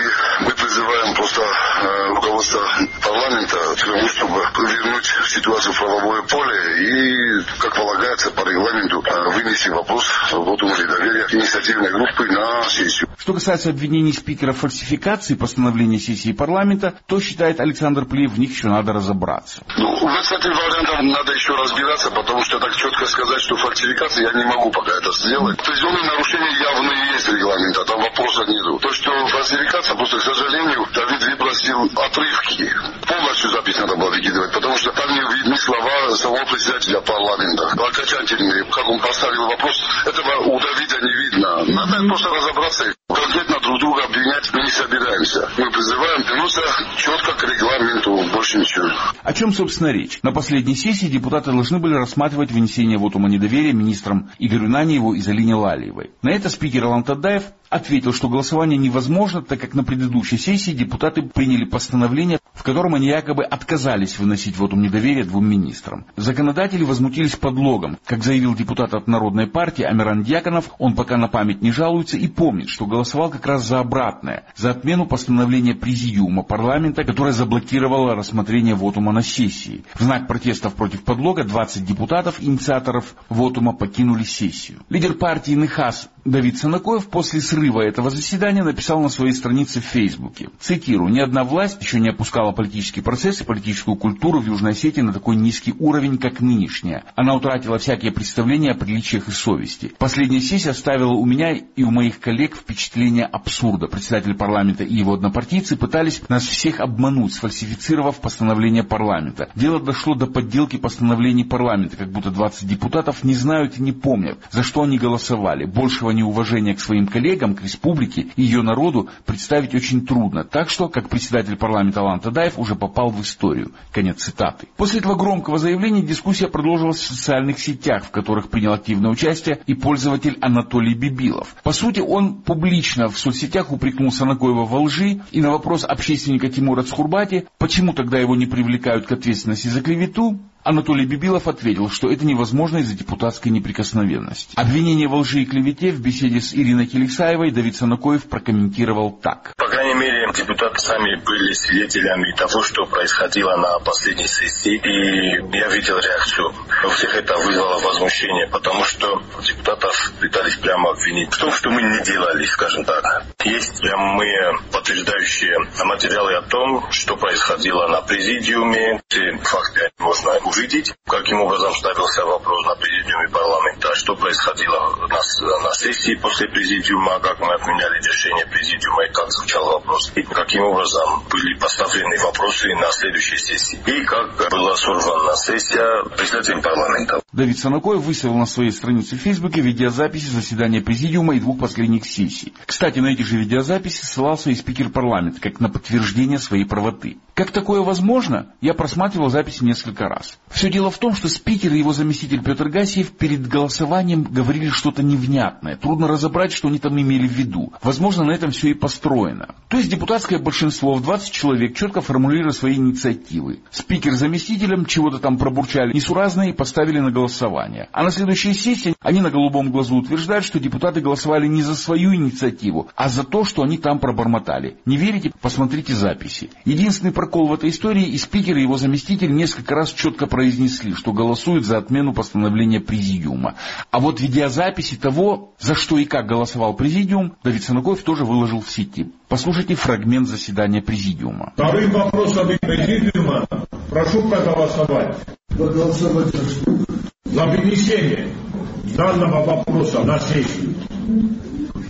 Speaker 18: И мы призываем просто э, руководство парламента к тому, чтобы вернуть ситуацию в правовое поле и, как полагается по регламенту, э, вынести вопрос вотума недоверия инициативной группы на сессию.
Speaker 17: Что касается обвинений спикера в фальсификации постановления сессии парламента, то, считает Александр Плиев, в них еще надо разобраться.
Speaker 18: Ну, с этим вариантом надо еще разбираться, потому что так четко сказать, что фальсификация, я не могу пока это сделать. Определенные нарушения явные есть регламента, там вопроса нету. То, что фальсификация, просто, к сожалению, Давид выбросил отрывки. Полностью запись надо было выкидывать, потому что там не видны слова самого председателя парламента. Окончательные, как он поставил вопрос, этого у Давида не видно. Надо просто разобраться. Конкретно друг друга обвинять мы не собираемся. Мы призываем вернуться четко к регламенту, больше ничего.
Speaker 17: О чем, собственно, речь? На последней сессии депутаты должны были рассматривать вынесение вотума недоверия министрам Игорю Наниеву и Залине Лалиевой. На это спикер Алан Тадаев ответил, что голосование невозможно, так как на предыдущей сессии депутаты приняли постановление, в котором они якобы отказались выносить вотум недоверия двум министрам. Законодатели возмутились подлогом. Как заявил депутат от Народной партии Амиран Дьяконов, он пока на память не жалуется и помнит, что голосовал как раз за обратное, за отмену постановления Президиума парламента, которое заблокировало рассмотрение вотума на сессии. В знак протестов против подлога двадцать депутатов, инициаторов вотума, покинули сессию. Лидер партии НХАС Давид Санакоев после срыва этого заседания написал на своей странице в Фейсбуке. Цитирую. «Ни одна власть еще не опускала политический процесс и политическую культуру в Южной Осетии на такой низкий уровень, как нынешняя. Она утратила всякие представления о приличиях и совести. Последняя сессия оставила у меня и у моих коллег впечатление абсурда. Председатель парламента и его однопартийцы пытались нас всех обмануть, сфальсифицировав постановление парламента. Дело дошло до подделки постановлений парламента, как будто двадцать депутатов не знают и не помнят, за что они голосовали. Большего неуважения к своим коллегам, к республике и ее народу представить очень трудно. Так что, как председатель парламента Алан Тадаев уже попал в историю». Конец цитаты. После этого громкого заявления дискуссия продолжилась в социальных сетях, в которых принял активное участие и пользователь Анатолий Бибилов. По сути, он публично в соцсетях упрекнул Санакоева во лжи, и на вопрос общественника Тимура Цхурбати, почему тогда его не привлекают к ответственности за клевету, Анатолий Бибилов ответил, что это невозможно из-за депутатской неприкосновенности. Обвинение во лжи и клевете в беседе с Ириной Келексаевой Давид Санакоев прокомментировал так.
Speaker 19: По крайней мере, депутаты сами были свидетелями того, что происходило на последней сессии, и я видел реакцию. У всех это вызвало возмущение, потому что депутатов пытались прямо обвинить в том, что мы не делали, скажем так. Есть прямые подтверждающие материалы о том, что происходило на президиуме. Эти факты можно увидеть, каким образом ставился вопрос на президиуме парламента, что происходило на, на сессии после президиума, как мы отменяли решение президиума и как звучал вопрос, и каким образом были поставлены вопросы на следующей сессии, и как была сорвана сессия председателем парламента.
Speaker 17: Давид Санакоев выставил на своей странице в Фейсбуке видеозаписи заседания президиума и двух последних сессий. Кстати, на эти же видеозаписи ссылался и спикер парламента, как на подтверждение своей правоты. Как такое возможно? Я просматривал записи несколько раз. Все дело в том, что спикер и его заместитель Петр Гасиев перед голосованием говорили что-то невнятное. Трудно разобрать, что они там имели в виду. Возможно, на этом все и построено. То есть депутатское большинство в двадцать человек четко формулировали свои инициативы. Спикер с заместителем чего-то там пробурчали несуразное и поставили на голосование. А на следующей сессии они на голубом глазу утверждают, что депутаты голосовали не за свою инициативу, а за то, что они там пробормотали. Не верите? Посмотрите записи. Единственный прокол в этой истории, и спикер и его заместитель несколько раз четко произнесли, что голосуют за отмену постановления президиума. А вот видеозаписи того, за что и как голосовал президиум, Давид Санакоев тоже выложил в сети. Послушайте фрагмент заседания президиума.
Speaker 20: Вторым вопросом президиума прошу проголосовать. Проголосовать за что? За вынесение данного вопроса на сессию.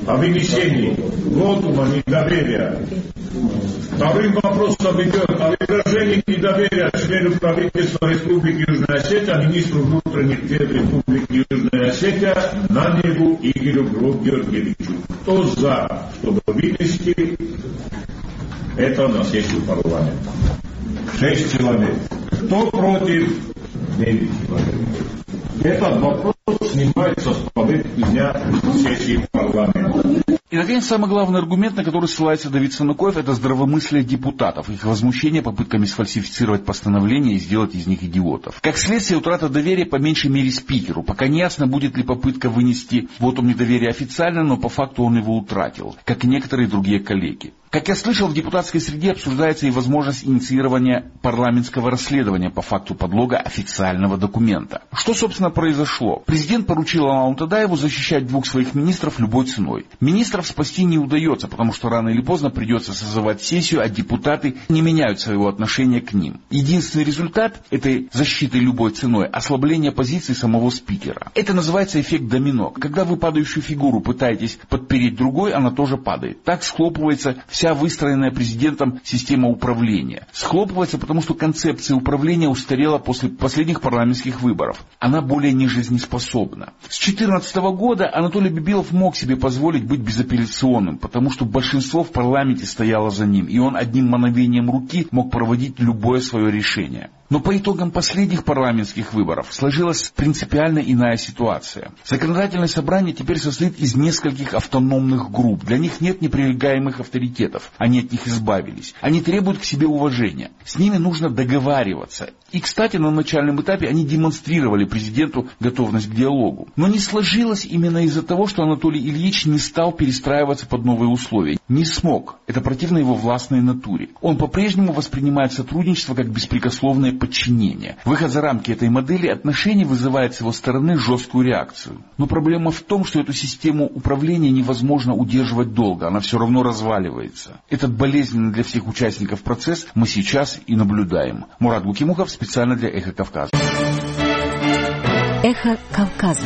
Speaker 20: о вынесении вотума недоверия. Вторым вопросом идет о выражении недоверия члену правительства Республики Южная Осетия, министру внутренних дел Республики Южная Осетия Наневу Игорю Георгиевичу. Кто за, чтобы вынести это на сессию парламента? Шесть человек. Кто против? Девять человек. Этот вопрос снимается с повестки дня сессии парламента.
Speaker 17: И, наконец, самый главный аргумент, на который ссылается Давид Санукоев, это здравомыслие депутатов, их возмущение попытками сфальсифицировать постановления и сделать из них идиотов. Как следствие, утрата доверия по меньшей мере спикеру. Пока не ясно, будет ли попытка вынести вотум недоверия официально, но по факту он его утратил, как и некоторые другие коллеги. Как я слышал, в депутатской среде обсуждается и возможность инициирования парламентского расследования по факту подлога официального документа. Что, собственно, произошло? Президент поручил Алмаму Тадаеву защищать двух своих министров любой ценой. Министров спасти не удается, потому что рано или поздно придется созывать сессию, а депутаты не меняют своего отношения к ним. Единственный результат этой защиты любой ценой – ослабление позиции самого спикера. Это называется эффект домино. Когда вы падающую фигуру пытаетесь подпереть другой, она тоже падает. Так схлопывается вся выстроенная президентом система управления. Схлопывается, потому что концепция управления устарела после последних парламентских выборов. Она более не жизнеспособна. С две тысячи четырнадцатого года Анатолий Бибилов мог себе позволить быть безапелляционным, потому что большинство в парламенте стояло за ним, и он одним мановением руки мог проводить любое свое решение. Но по итогам последних парламентских выборов сложилась принципиально иная ситуация. Законодательное собрание теперь состоит из нескольких автономных групп. Для них нет непререкаемых авторитетов. Они от них избавились. Они требуют к себе уважения. С ними нужно договариваться. И, кстати, на начальном этапе они демонстрировали президенту готовность к диалогу. Но не сложилось именно из-за того, что Анатолий Ильич не стал перестраиваться под новые условия. Не смог. Это противно его властной натуре. Он по-прежнему воспринимает сотрудничество как беспрекословное подчинение. Выход за рамки этой модели отношений вызывает с его стороны жесткую реакцию. Но проблема в том, что эту систему управления невозможно удерживать долго, она все равно разваливается. Этот болезненный для всех участников процесс мы сейчас и наблюдаем. Мурат Гукимухов специально для «Эхо Кавказа».
Speaker 14: «Эхо Кавказа».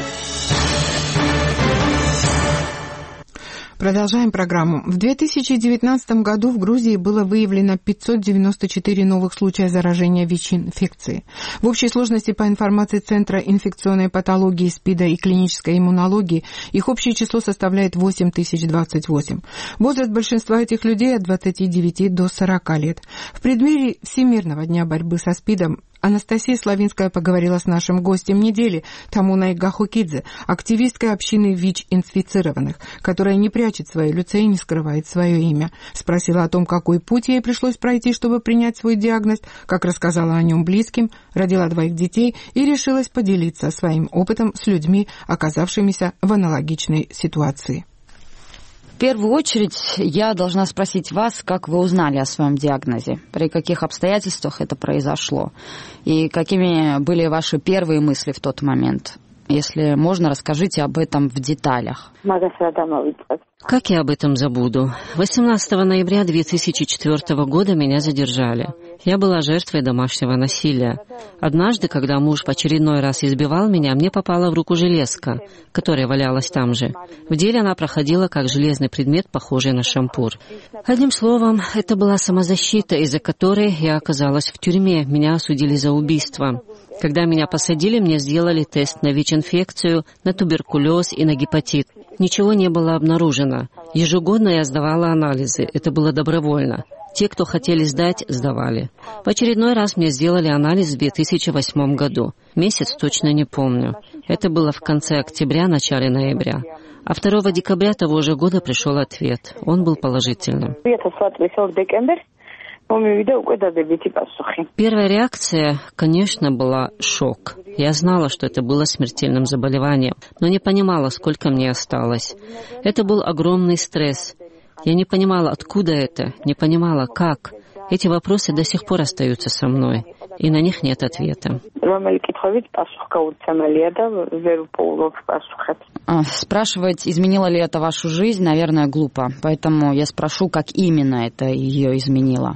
Speaker 1: Продолжаем программу. В две тысячи девятнадцатом году в Грузии было выявлено пятьсот девяносто четыре новых случая заражения ВИЧ-инфекцией. В общей сложности, по информации Центра инфекционной патологии, СПИДа и клинической иммунологии, их общее число составляет восемь тысяч двадцать восемь. Возраст большинства этих людей от двадцати девяти до сорока лет. В преддверии Всемирного дня борьбы со СПИДом Анастасия Славинская поговорила с нашим гостем недели, Тамуной Гахукидзе, активисткой общины ВИЧ-инфицированных, которая не прячет свое лицо и не скрывает свое имя. Спросила о том, какой путь ей пришлось пройти, чтобы принять свой диагноз, как рассказала о нем близким, родила двоих детей и решилась поделиться своим опытом с людьми, оказавшимися в аналогичной ситуации.
Speaker 10: В первую очередь я должна спросить вас, как вы узнали о своем диагнозе, при каких обстоятельствах это произошло, и какими были ваши первые мысли в тот момент. Если можно, расскажите об этом в деталях.
Speaker 21: Как я об этом забуду? восемнадцатого ноября две тысячи четвёртого года меня задержали. Я была жертвой домашнего насилия. Однажды, когда муж в очередной раз избивал меня, мне попала в руку железка, которая валялась там же. В деле она проходила как железный предмет, похожий на шампур. Одним словом, это была самозащита, из-за которой я оказалась в тюрьме. Меня осудили за убийство. Когда меня посадили, мне сделали тест на ВИЧ-инфекцию, на туберкулез и на гепатит. Ничего не было обнаружено. Ежегодно я сдавала анализы. Это было добровольно. Те, кто хотели сдать, сдавали. В очередной раз мне сделали анализ в две тысячи восьмом году. Месяц точно не помню. Это было в конце октября, начале ноября. А второго декабря того же года пришел ответ. Он был положительным. Первая реакция, конечно, была шок. Я знала, что это было смертельным заболеванием, но не понимала, сколько мне осталось. Это был огромный стресс. Я не понимала, откуда это, не понимала, как. Эти вопросы до сих пор остаются со мной, и на них нет ответа.
Speaker 10: Спрашивать, изменило ли это вашу жизнь, наверное, глупо. Поэтому я спрошу, как именно это ее изменило.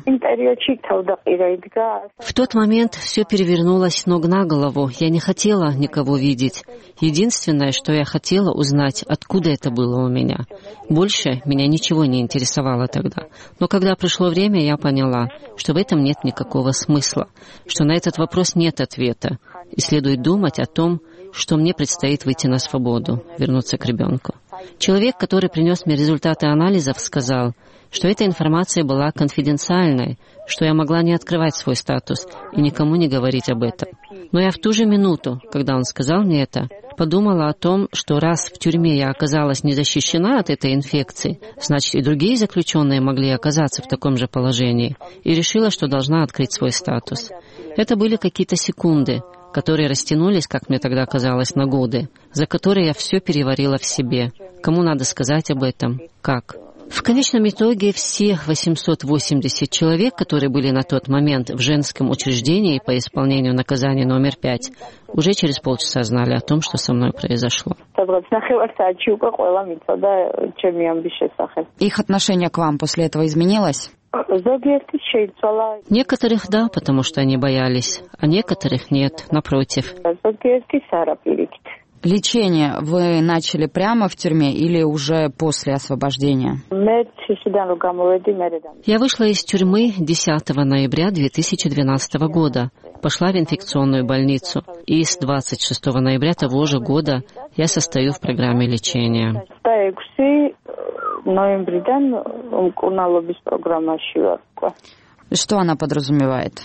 Speaker 21: В тот момент все перевернулось с ног на голову. Я не хотела никого видеть. Единственное, что я хотела узнать, откуда это было у меня. Больше меня ничего не интересовало тогда. Но когда пришло время, я поняла, что в этом нет никакого смысла, что на этот вопрос нет ответа, и следует думать о том, что мне предстоит выйти на свободу, вернуться к ребенку. Человек, который принес мне результаты анализов, сказал, что эта информация была конфиденциальной, что я могла не открывать свой статус и никому не говорить об этом. Но я в ту же минуту, когда он сказал мне это, подумала о том, что раз в тюрьме я оказалась не защищена от этой инфекции, значит и другие заключенные могли оказаться в таком же положении, и решила, что должна открыть свой статус. Это были какие-то секунды, которые растянулись, как мне тогда казалось, на годы, за которые я все переварила в себе. Кому надо сказать об этом? Как? В конечном итоге все восемьсот восемьдесят человек, которые были на тот момент в женском учреждении по исполнению наказания номер пять, уже через полчаса знали о том, что со мной произошло.
Speaker 10: Их отношение к вам после этого изменилось?
Speaker 21: Некоторых да, потому что они боялись, а некоторых нет, напротив.
Speaker 10: Лечение вы начали прямо в тюрьме или уже после освобождения?
Speaker 21: Я вышла из тюрьмы десятого ноября две тысячи двенадцатого года, пошла в инфекционную больницу, и с двадцать шестого ноября того же года я состою в программе лечения.
Speaker 10: Что она подразумевает?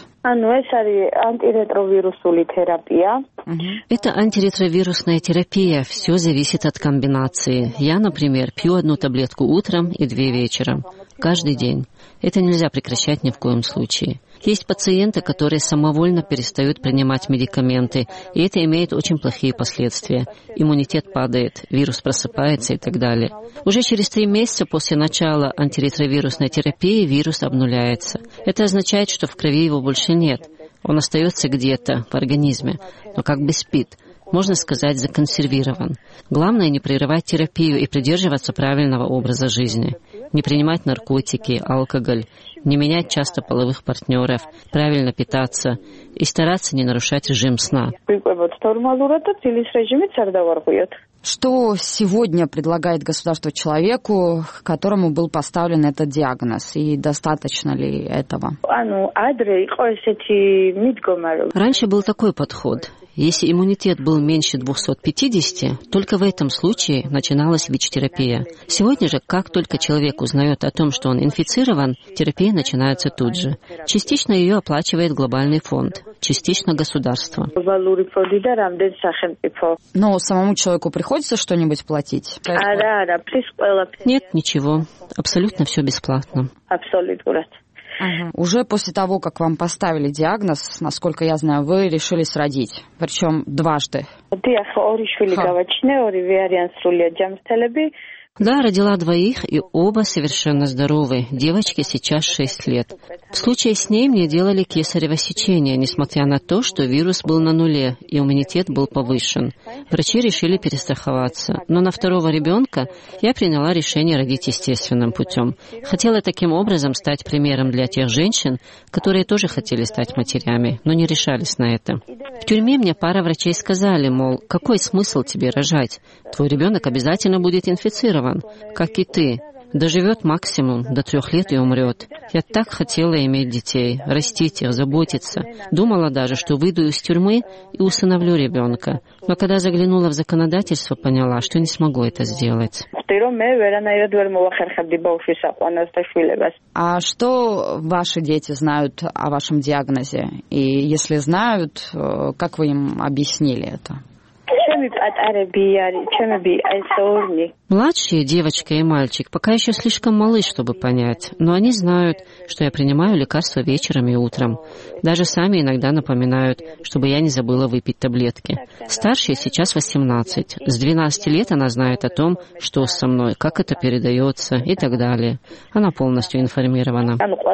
Speaker 21: Это антиретровирусная терапия. Все зависит от комбинации. Я, например, пью одну таблетку утром и две вечером. Каждый день. Это нельзя прекращать ни в коем случае. Есть пациенты, которые самовольно перестают принимать медикаменты, и это имеет очень плохие последствия. Иммунитет падает, вирус просыпается и так далее. Уже через три месяца после начала антиретровирусной терапии вирус обнуляется. Это означает, что в крови его больше нет. Он остается где-то в организме, но как бы спит. Можно сказать, законсервирован. Главное не прерывать терапию и придерживаться правильного образа жизни. Не принимать наркотики, алкоголь, не менять часто половых партнеров, правильно питаться и стараться не нарушать режим сна.
Speaker 10: Что сегодня предлагает государство человеку, которому был поставлен этот диагноз, и достаточно ли этого?
Speaker 21: Раньше был такой подход. Если иммунитет был меньше двухсот пятидесяти, только в этом случае начиналась ВИЧ-терапия. Сегодня же, как только человек узнает о том, что он инфицирован, терапия начинается тут же. Частично ее оплачивает глобальный фонд, частично государство.
Speaker 10: Но самому человеку приходится что-нибудь платить?
Speaker 21: Нет, ничего. Абсолютно все бесплатно.
Speaker 10: Ага. Уже после того, как вам поставили диагноз, насколько я знаю, вы решились родить, причем дважды.
Speaker 21: Да, родила двоих, и оба совершенно здоровы. Девочке сейчас шесть лет. В случае с ней мне делали кесарево сечение, несмотря на то, что вирус был на нуле, и иммунитет был повышен. Врачи решили перестраховаться. Но на второго ребенка я приняла решение родить естественным путем. Хотела таким образом стать примером для тех женщин, которые тоже хотели стать матерями, но не решались на это. В тюрьме мне пара врачей сказали, мол, какой смысл тебе рожать? Твой ребенок обязательно будет инфицирован, как и ты. Доживет максимум до трех лет и умрет. Я так хотела иметь детей, растить их, заботиться. Думала даже, что выйду из тюрьмы и усыновлю ребенка. Но когда заглянула в законодательство, поняла, что не смогу это сделать.
Speaker 10: А что ваши дети знают о вашем диагнозе? И если знают, как вы им объяснили это?
Speaker 21: Младшие, девочка и мальчик, пока еще слишком малы, чтобы понять, но они знают, что я принимаю лекарства вечером и утром. Даже сами иногда напоминают, чтобы я не забыла выпить таблетки. Старшей сейчас восемнадцать. С двенадцати лет она знает о том, что со мной, как это передается и так далее. Она полностью информирована.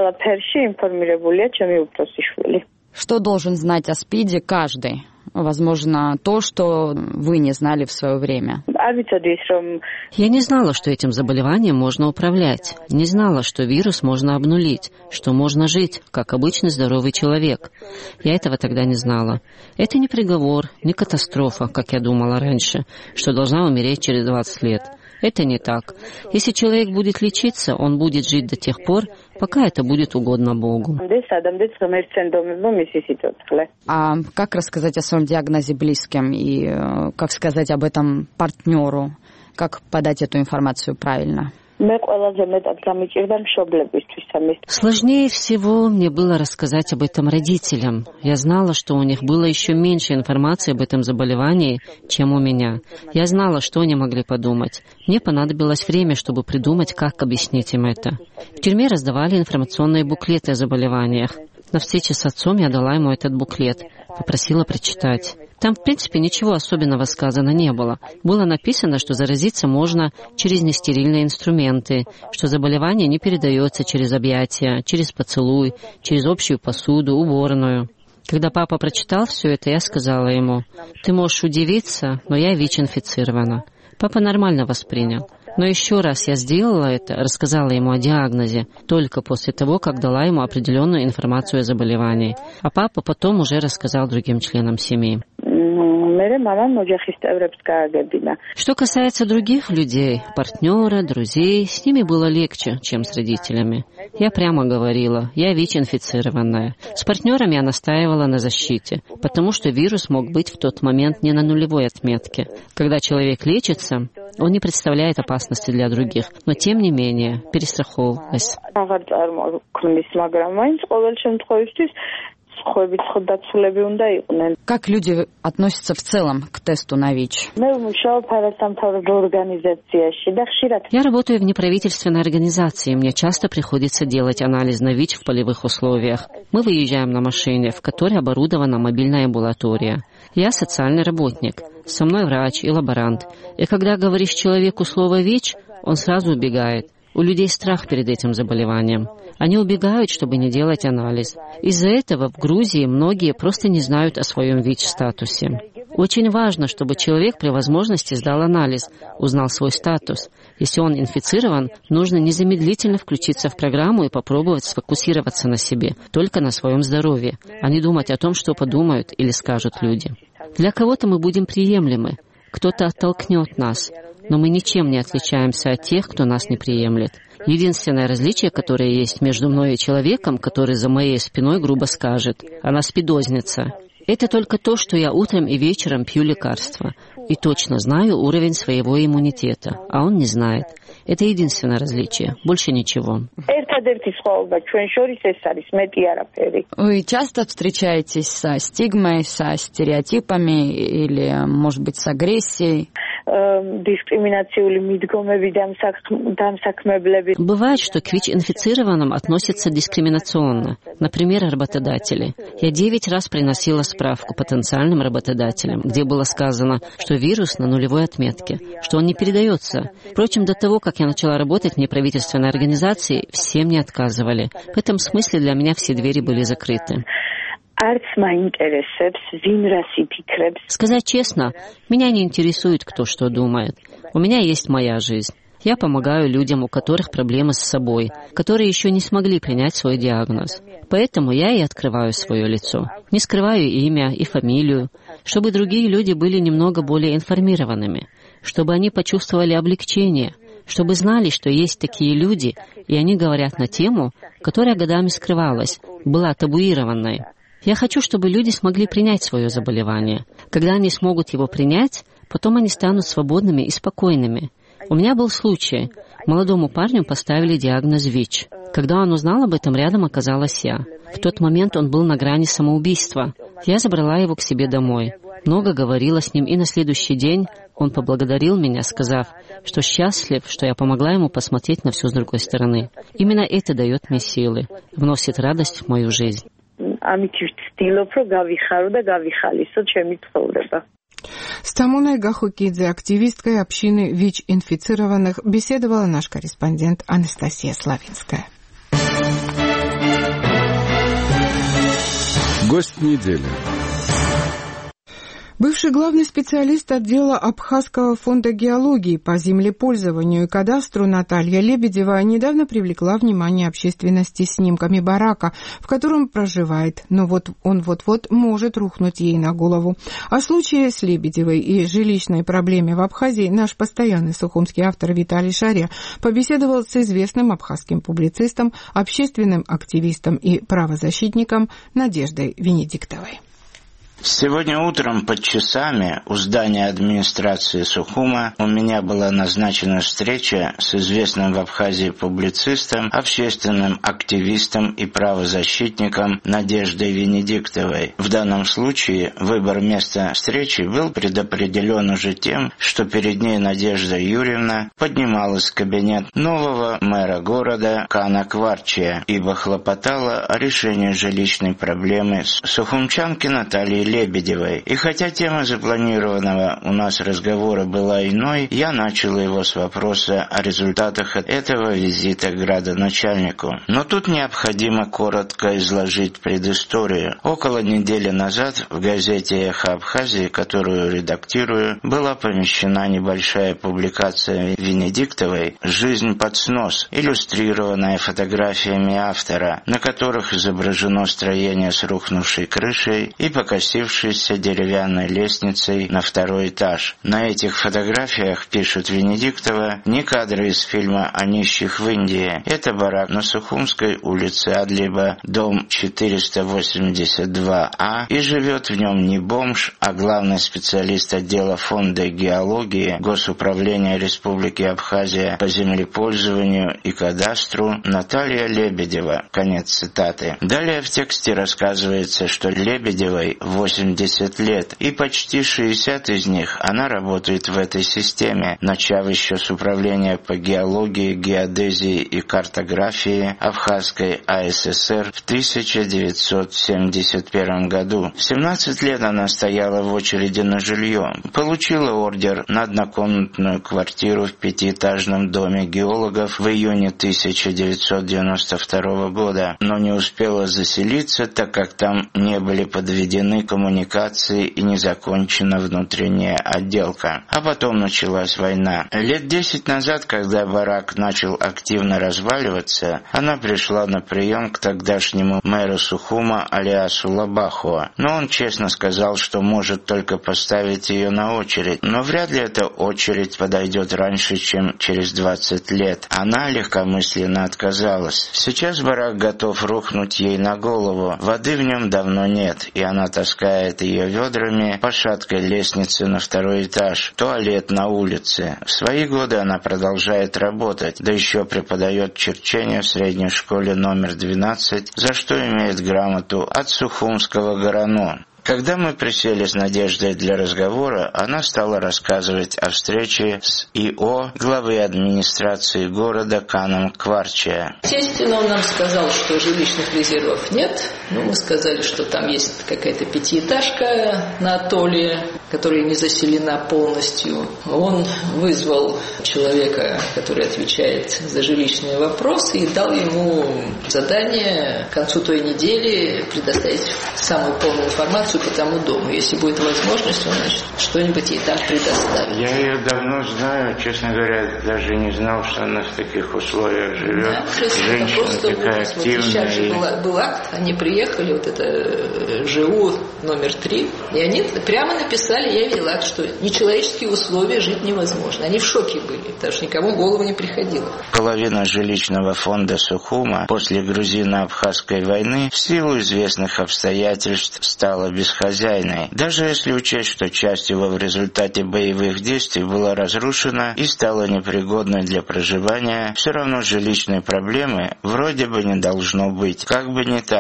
Speaker 10: Что должен знать о СПИДе каждый? Возможно, то, что вы не знали в свое время.
Speaker 21: Я не знала, что этим заболеванием можно управлять. Не знала, что вирус можно обнулить, что можно жить, как обычный здоровый человек. Я этого тогда не знала. Это не приговор, не катастрофа, как я думала раньше, что должна умереть через двадцать лет. Это не так. Если человек будет лечиться, он будет жить до тех пор, пока это будет угодно Богу.
Speaker 10: А как рассказать о своем диагнозе близким и как сказать об этом партнеру? Как подать эту информацию правильно?
Speaker 21: Сложнее всего мне было рассказать об этом родителям. Я знала, что у них было еще меньше информации об этом заболевании, чем у меня. Я знала, что они могли подумать. Мне понадобилось время, чтобы придумать, как объяснить им это. В тюрьме раздавали информационные буклеты о заболеваниях. На встрече с отцом я дала ему этот буклет, попросила прочитать. Там, в принципе, ничего особенного сказано не было. Было написано, что заразиться можно через нестерильные инструменты, что заболевание не передается через объятия, через поцелуй, через общую посуду, уборную. Когда папа прочитал все это, я сказала ему: «Ты можешь удивиться, но я ВИЧ-инфицирована». Папа нормально воспринял. Но еще раз я сделала это, рассказала ему о диагнозе, только после того, как дала ему определенную информацию о заболевании. А папа потом уже рассказал другим членам семьи. Что касается других людей, партнера, друзей, с ними было легче, чем с родителями. Я прямо говорила: я ВИЧ-инфицированная. С партнерами я настаивала на защите, потому что вирус мог быть в тот момент не на нулевой отметке. Когда человек лечится, он не представляет опасности для других, но тем не менее перестраховывалась.
Speaker 10: Как люди относятся в целом к тесту на ВИЧ?
Speaker 21: Я работаю в неправительственной организации. Мне часто приходится делать анализ на ВИЧ в полевых условиях. Мы выезжаем на машине, в которой оборудована мобильная амбулатория. Я социальный работник. Со мной врач и лаборант. И когда говоришь человеку слово «ВИЧ», он сразу убегает. У людей страх перед этим заболеванием. Они убегают, чтобы не делать анализ. Из-за этого в Грузии многие просто не знают о своем ВИЧ-статусе. Очень важно, чтобы человек при возможности сдал анализ, узнал свой статус. Если он инфицирован, нужно незамедлительно включиться в программу и попробовать сфокусироваться на себе, только на своем здоровье, а не думать о том, что подумают или скажут люди. Для кого-то мы будем приемлемы, кто-то оттолкнет нас, но мы ничем не отличаемся от тех, кто нас не приемлет. Единственное различие, которое есть между мной и человеком, который за моей спиной грубо скажет: «Она спидозница», это только то, что я утром и вечером пью лекарства и точно знаю уровень своего иммунитета, а он не знает. Это единственное различие, больше ничего.
Speaker 10: Вы часто встречаетесь со стигмой, со стереотипами или, может быть, с агрессией?
Speaker 21: Бывает, что к ВИЧ-инфицированным относятся дискриминационно. Например, работодатели. Я девять раз приносила справку потенциальным работодателям, где было сказано, что вирус на нулевой отметке, что он не передается. Впрочем, до того, как я начала работать в неправительственной организации, все мне отказывали. В этом смысле для меня все двери были закрыты. Сказать честно, меня не интересует, кто что думает. У меня есть моя жизнь. Я помогаю людям, у которых проблемы с собой, которые еще не смогли принять свой диагноз. Поэтому я и открываю свое лицо. Не скрываю имя и фамилию, чтобы другие люди были немного более информированными, чтобы они почувствовали облегчение, чтобы знали, что есть такие люди, и они говорят на тему, которая годами скрывалась, была табуированной. Я хочу, чтобы люди смогли принять свое заболевание. Когда они смогут его принять, потом они станут свободными и спокойными. У меня был случай. Молодому парню поставили диагноз ВИЧ. Когда он узнал об этом, рядом оказалась я. В тот момент он был на грани самоубийства. Я забрала его к себе домой. Много говорила с ним, и на следующий день он поблагодарил меня, сказав, что счастлив, что я помогла ему посмотреть на все с другой стороны. Именно это дает мне силы, вносит радость в мою жизнь.
Speaker 1: С Тамуной Гахукидзе, активисткой общины ВИЧ-инфицированных, беседовала наш корреспондент Анастасия Славинская.
Speaker 12: Гость недели.
Speaker 1: Бывший главный специалист отдела Абхазского фонда геологии по землепользованию и кадастру Наталья Лебедева недавно привлекла внимание общественности снимками барака, в котором проживает, но вот он вот-вот может рухнуть ей на голову. О случае с Лебедевой и жилищной проблеме в Абхазии наш постоянный сухумский автор Виталий Шарья побеседовал с известным абхазским публицистом, общественным активистом и правозащитником Надеждой Венедиктовой.
Speaker 4: Сегодня утром под часами у здания администрации Сухума у меня была назначена встреча с известным в Абхазии публицистом, общественным активистом и правозащитником Надеждой Венедиктовой. В данном случае выбор места встречи был предопределен уже тем, что перед ней Надежда Юрьевна поднималась в кабинет нового мэра города Кана Кварчия, ибо хлопотала о решении жилищной проблемы сухумчанки Натальи Лебедевой. И хотя тема запланированного у нас разговора была иной, я начал его с вопроса о результатах этого визита к градоначальнику. Но тут необходимо коротко изложить предысторию. Около недели назад в газете «Эхо Абхазии», которую редактирую, была помещена небольшая публикация Венедиктовой «Жизнь под снос», иллюстрированная фотографиями автора, на которых изображено строение с рухнувшей крышей и покосившейся деревянной лестницей на второй этаж. На этих фотографиях, пишет Венедиктова, не кадры из фильма о нищих в Индии. Это барак на Сухумской улице Адлиба, дом четыреста восемьдесят два А, и живет в нем не бомж, а главный специалист отдела фонда геологии Госуправления Республики Абхазия по землепользованию и кадастру Наталья Лебедева. Конец цитаты. Далее в тексте рассказывается, что Лебедевой восемьдесят лет, и почти шестьдесят из них она работает в этой системе, начав еще с управления по геологии, геодезии и картографии Абхазской АССР в тысяча девятьсот семьдесят первом году. В семнадцать лет она стояла в очереди на жилье, получила ордер на однокомнатную квартиру в пятиэтажном доме геологов в июне тысяча девятьсот девяносто второго года, но не успела заселиться, так как там не были подведены коммуникации и не закончена внутренняя отделка. А потом началась война. Лет десять назад, когда барак начал активно разваливаться, она пришла на прием к тогдашнему мэру Сухума Алиасу Лабахуа. Но он честно сказал, что может только поставить ее на очередь. Но вряд ли эта очередь подойдет раньше, чем через двадцать лет. Она легкомысленно отказалась. Сейчас барак готов рухнуть ей на голову. Воды в нем давно нет, и она таскает ее ведрами по шаткой лестнице на второй этаж, туалет на улице. В свои годы она продолжает работать, да еще преподает черчение в средней школе номер двенадцать, за что имеет грамоту от Сухумского ГРАНО. Когда мы присели с Надеждой для разговора, она стала рассказывать о встрече с ИО главы администрации города Каном Кварчия.
Speaker 22: Естественно, он нам сказал, что жилищных резервов нет. Ну, мы сказали, что там есть какая-то пятиэтажка на атолле, которая не заселена полностью. Он вызвал человека, который отвечает за жилищные вопросы, и дал ему задание к концу той недели предоставить самую полную информацию по тому дому. Если будет возможность, он, значит, что-нибудь ей там предоставит.
Speaker 4: Я ее давно знаю, честно говоря, даже не знал, что она в таких условиях живет. Да, женщина такая ужас. активная. Вот сейчас
Speaker 22: же был, был акт, они приехали, вот это ЖУ номер три, и они прямо написали, я видела акт, что нечеловеческие условия жить невозможно. Они в шоке были, потому что никому в голову не приходило.
Speaker 4: Половина жилищного фонда Сухума после грузино-абхазской войны в силу известных обстоятельств стала бесхозяйной. Даже если учесть, что часть его в результате боевых действий была разрушена и стала непригодной для проживания, все равно жилищной проблемы вроде бы не должно быть. Как бы не так. Люди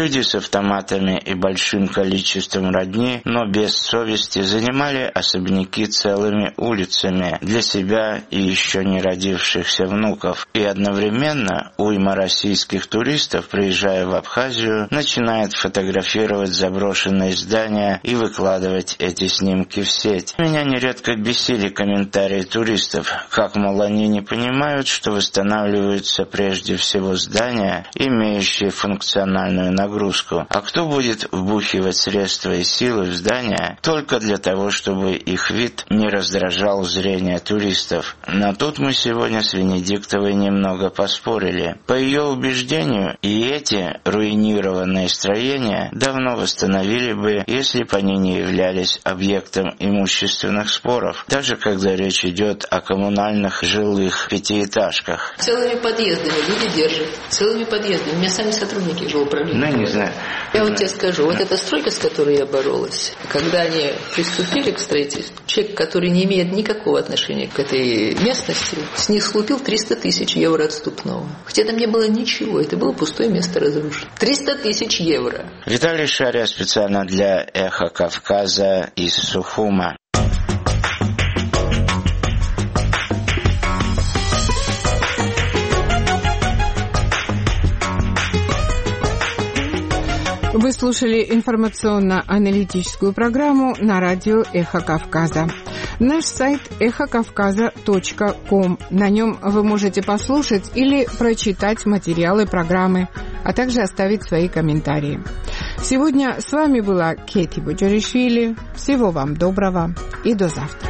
Speaker 4: Люди с автоматами и большим количеством родни, но без совести, занимали особняки целыми улицами для себя и еще не родившихся внуков. И одновременно уйма российских туристов, приезжая в Абхазию, начинает фотографировать заброшенные здания и выкладывать эти снимки в сеть. Меня нередко бесили комментарии туристов, как, мол, они не понимают, что восстанавливаются прежде всего здания, имеющие функциональную нагрузку. А кто будет вбухивать средства и силы в здания только для того, чтобы их вид не раздражал зрение туристов? Но тут мы сегодня с Венедиктовой немного поспорили. По ее убеждению, и эти руинированные строения давно восстановили бы, если бы они не являлись объектом имущественных споров, даже когда речь идет о коммунальных жилых пятиэтажках.
Speaker 22: Целыми подъездами люди держат, целыми подъездами. У меня сами сотрудники жилуправления.
Speaker 4: Ну, не знаю.
Speaker 22: Я вот тебе скажу, вот эта стройка, с которой я боролась, когда они приступили к строительству, человек, который не имеет никакого отношения к этой местности, с них слупил триста тысяч евро отступного. Хотя там не было ничего, это было пустое место разрушено. триста тысяч евро.
Speaker 4: Виталий Шария специально для «Эхо Кавказа» из Сухума.
Speaker 1: Вы слушали информационно-аналитическую программу на радио «Эхо Кавказа». Наш сайт эхо кавказа точка ком. На нем вы можете послушать или прочитать материалы программы, а также оставить свои комментарии. Сегодня с вами была Кети Боджаришвили. Всего вам доброго и до завтра.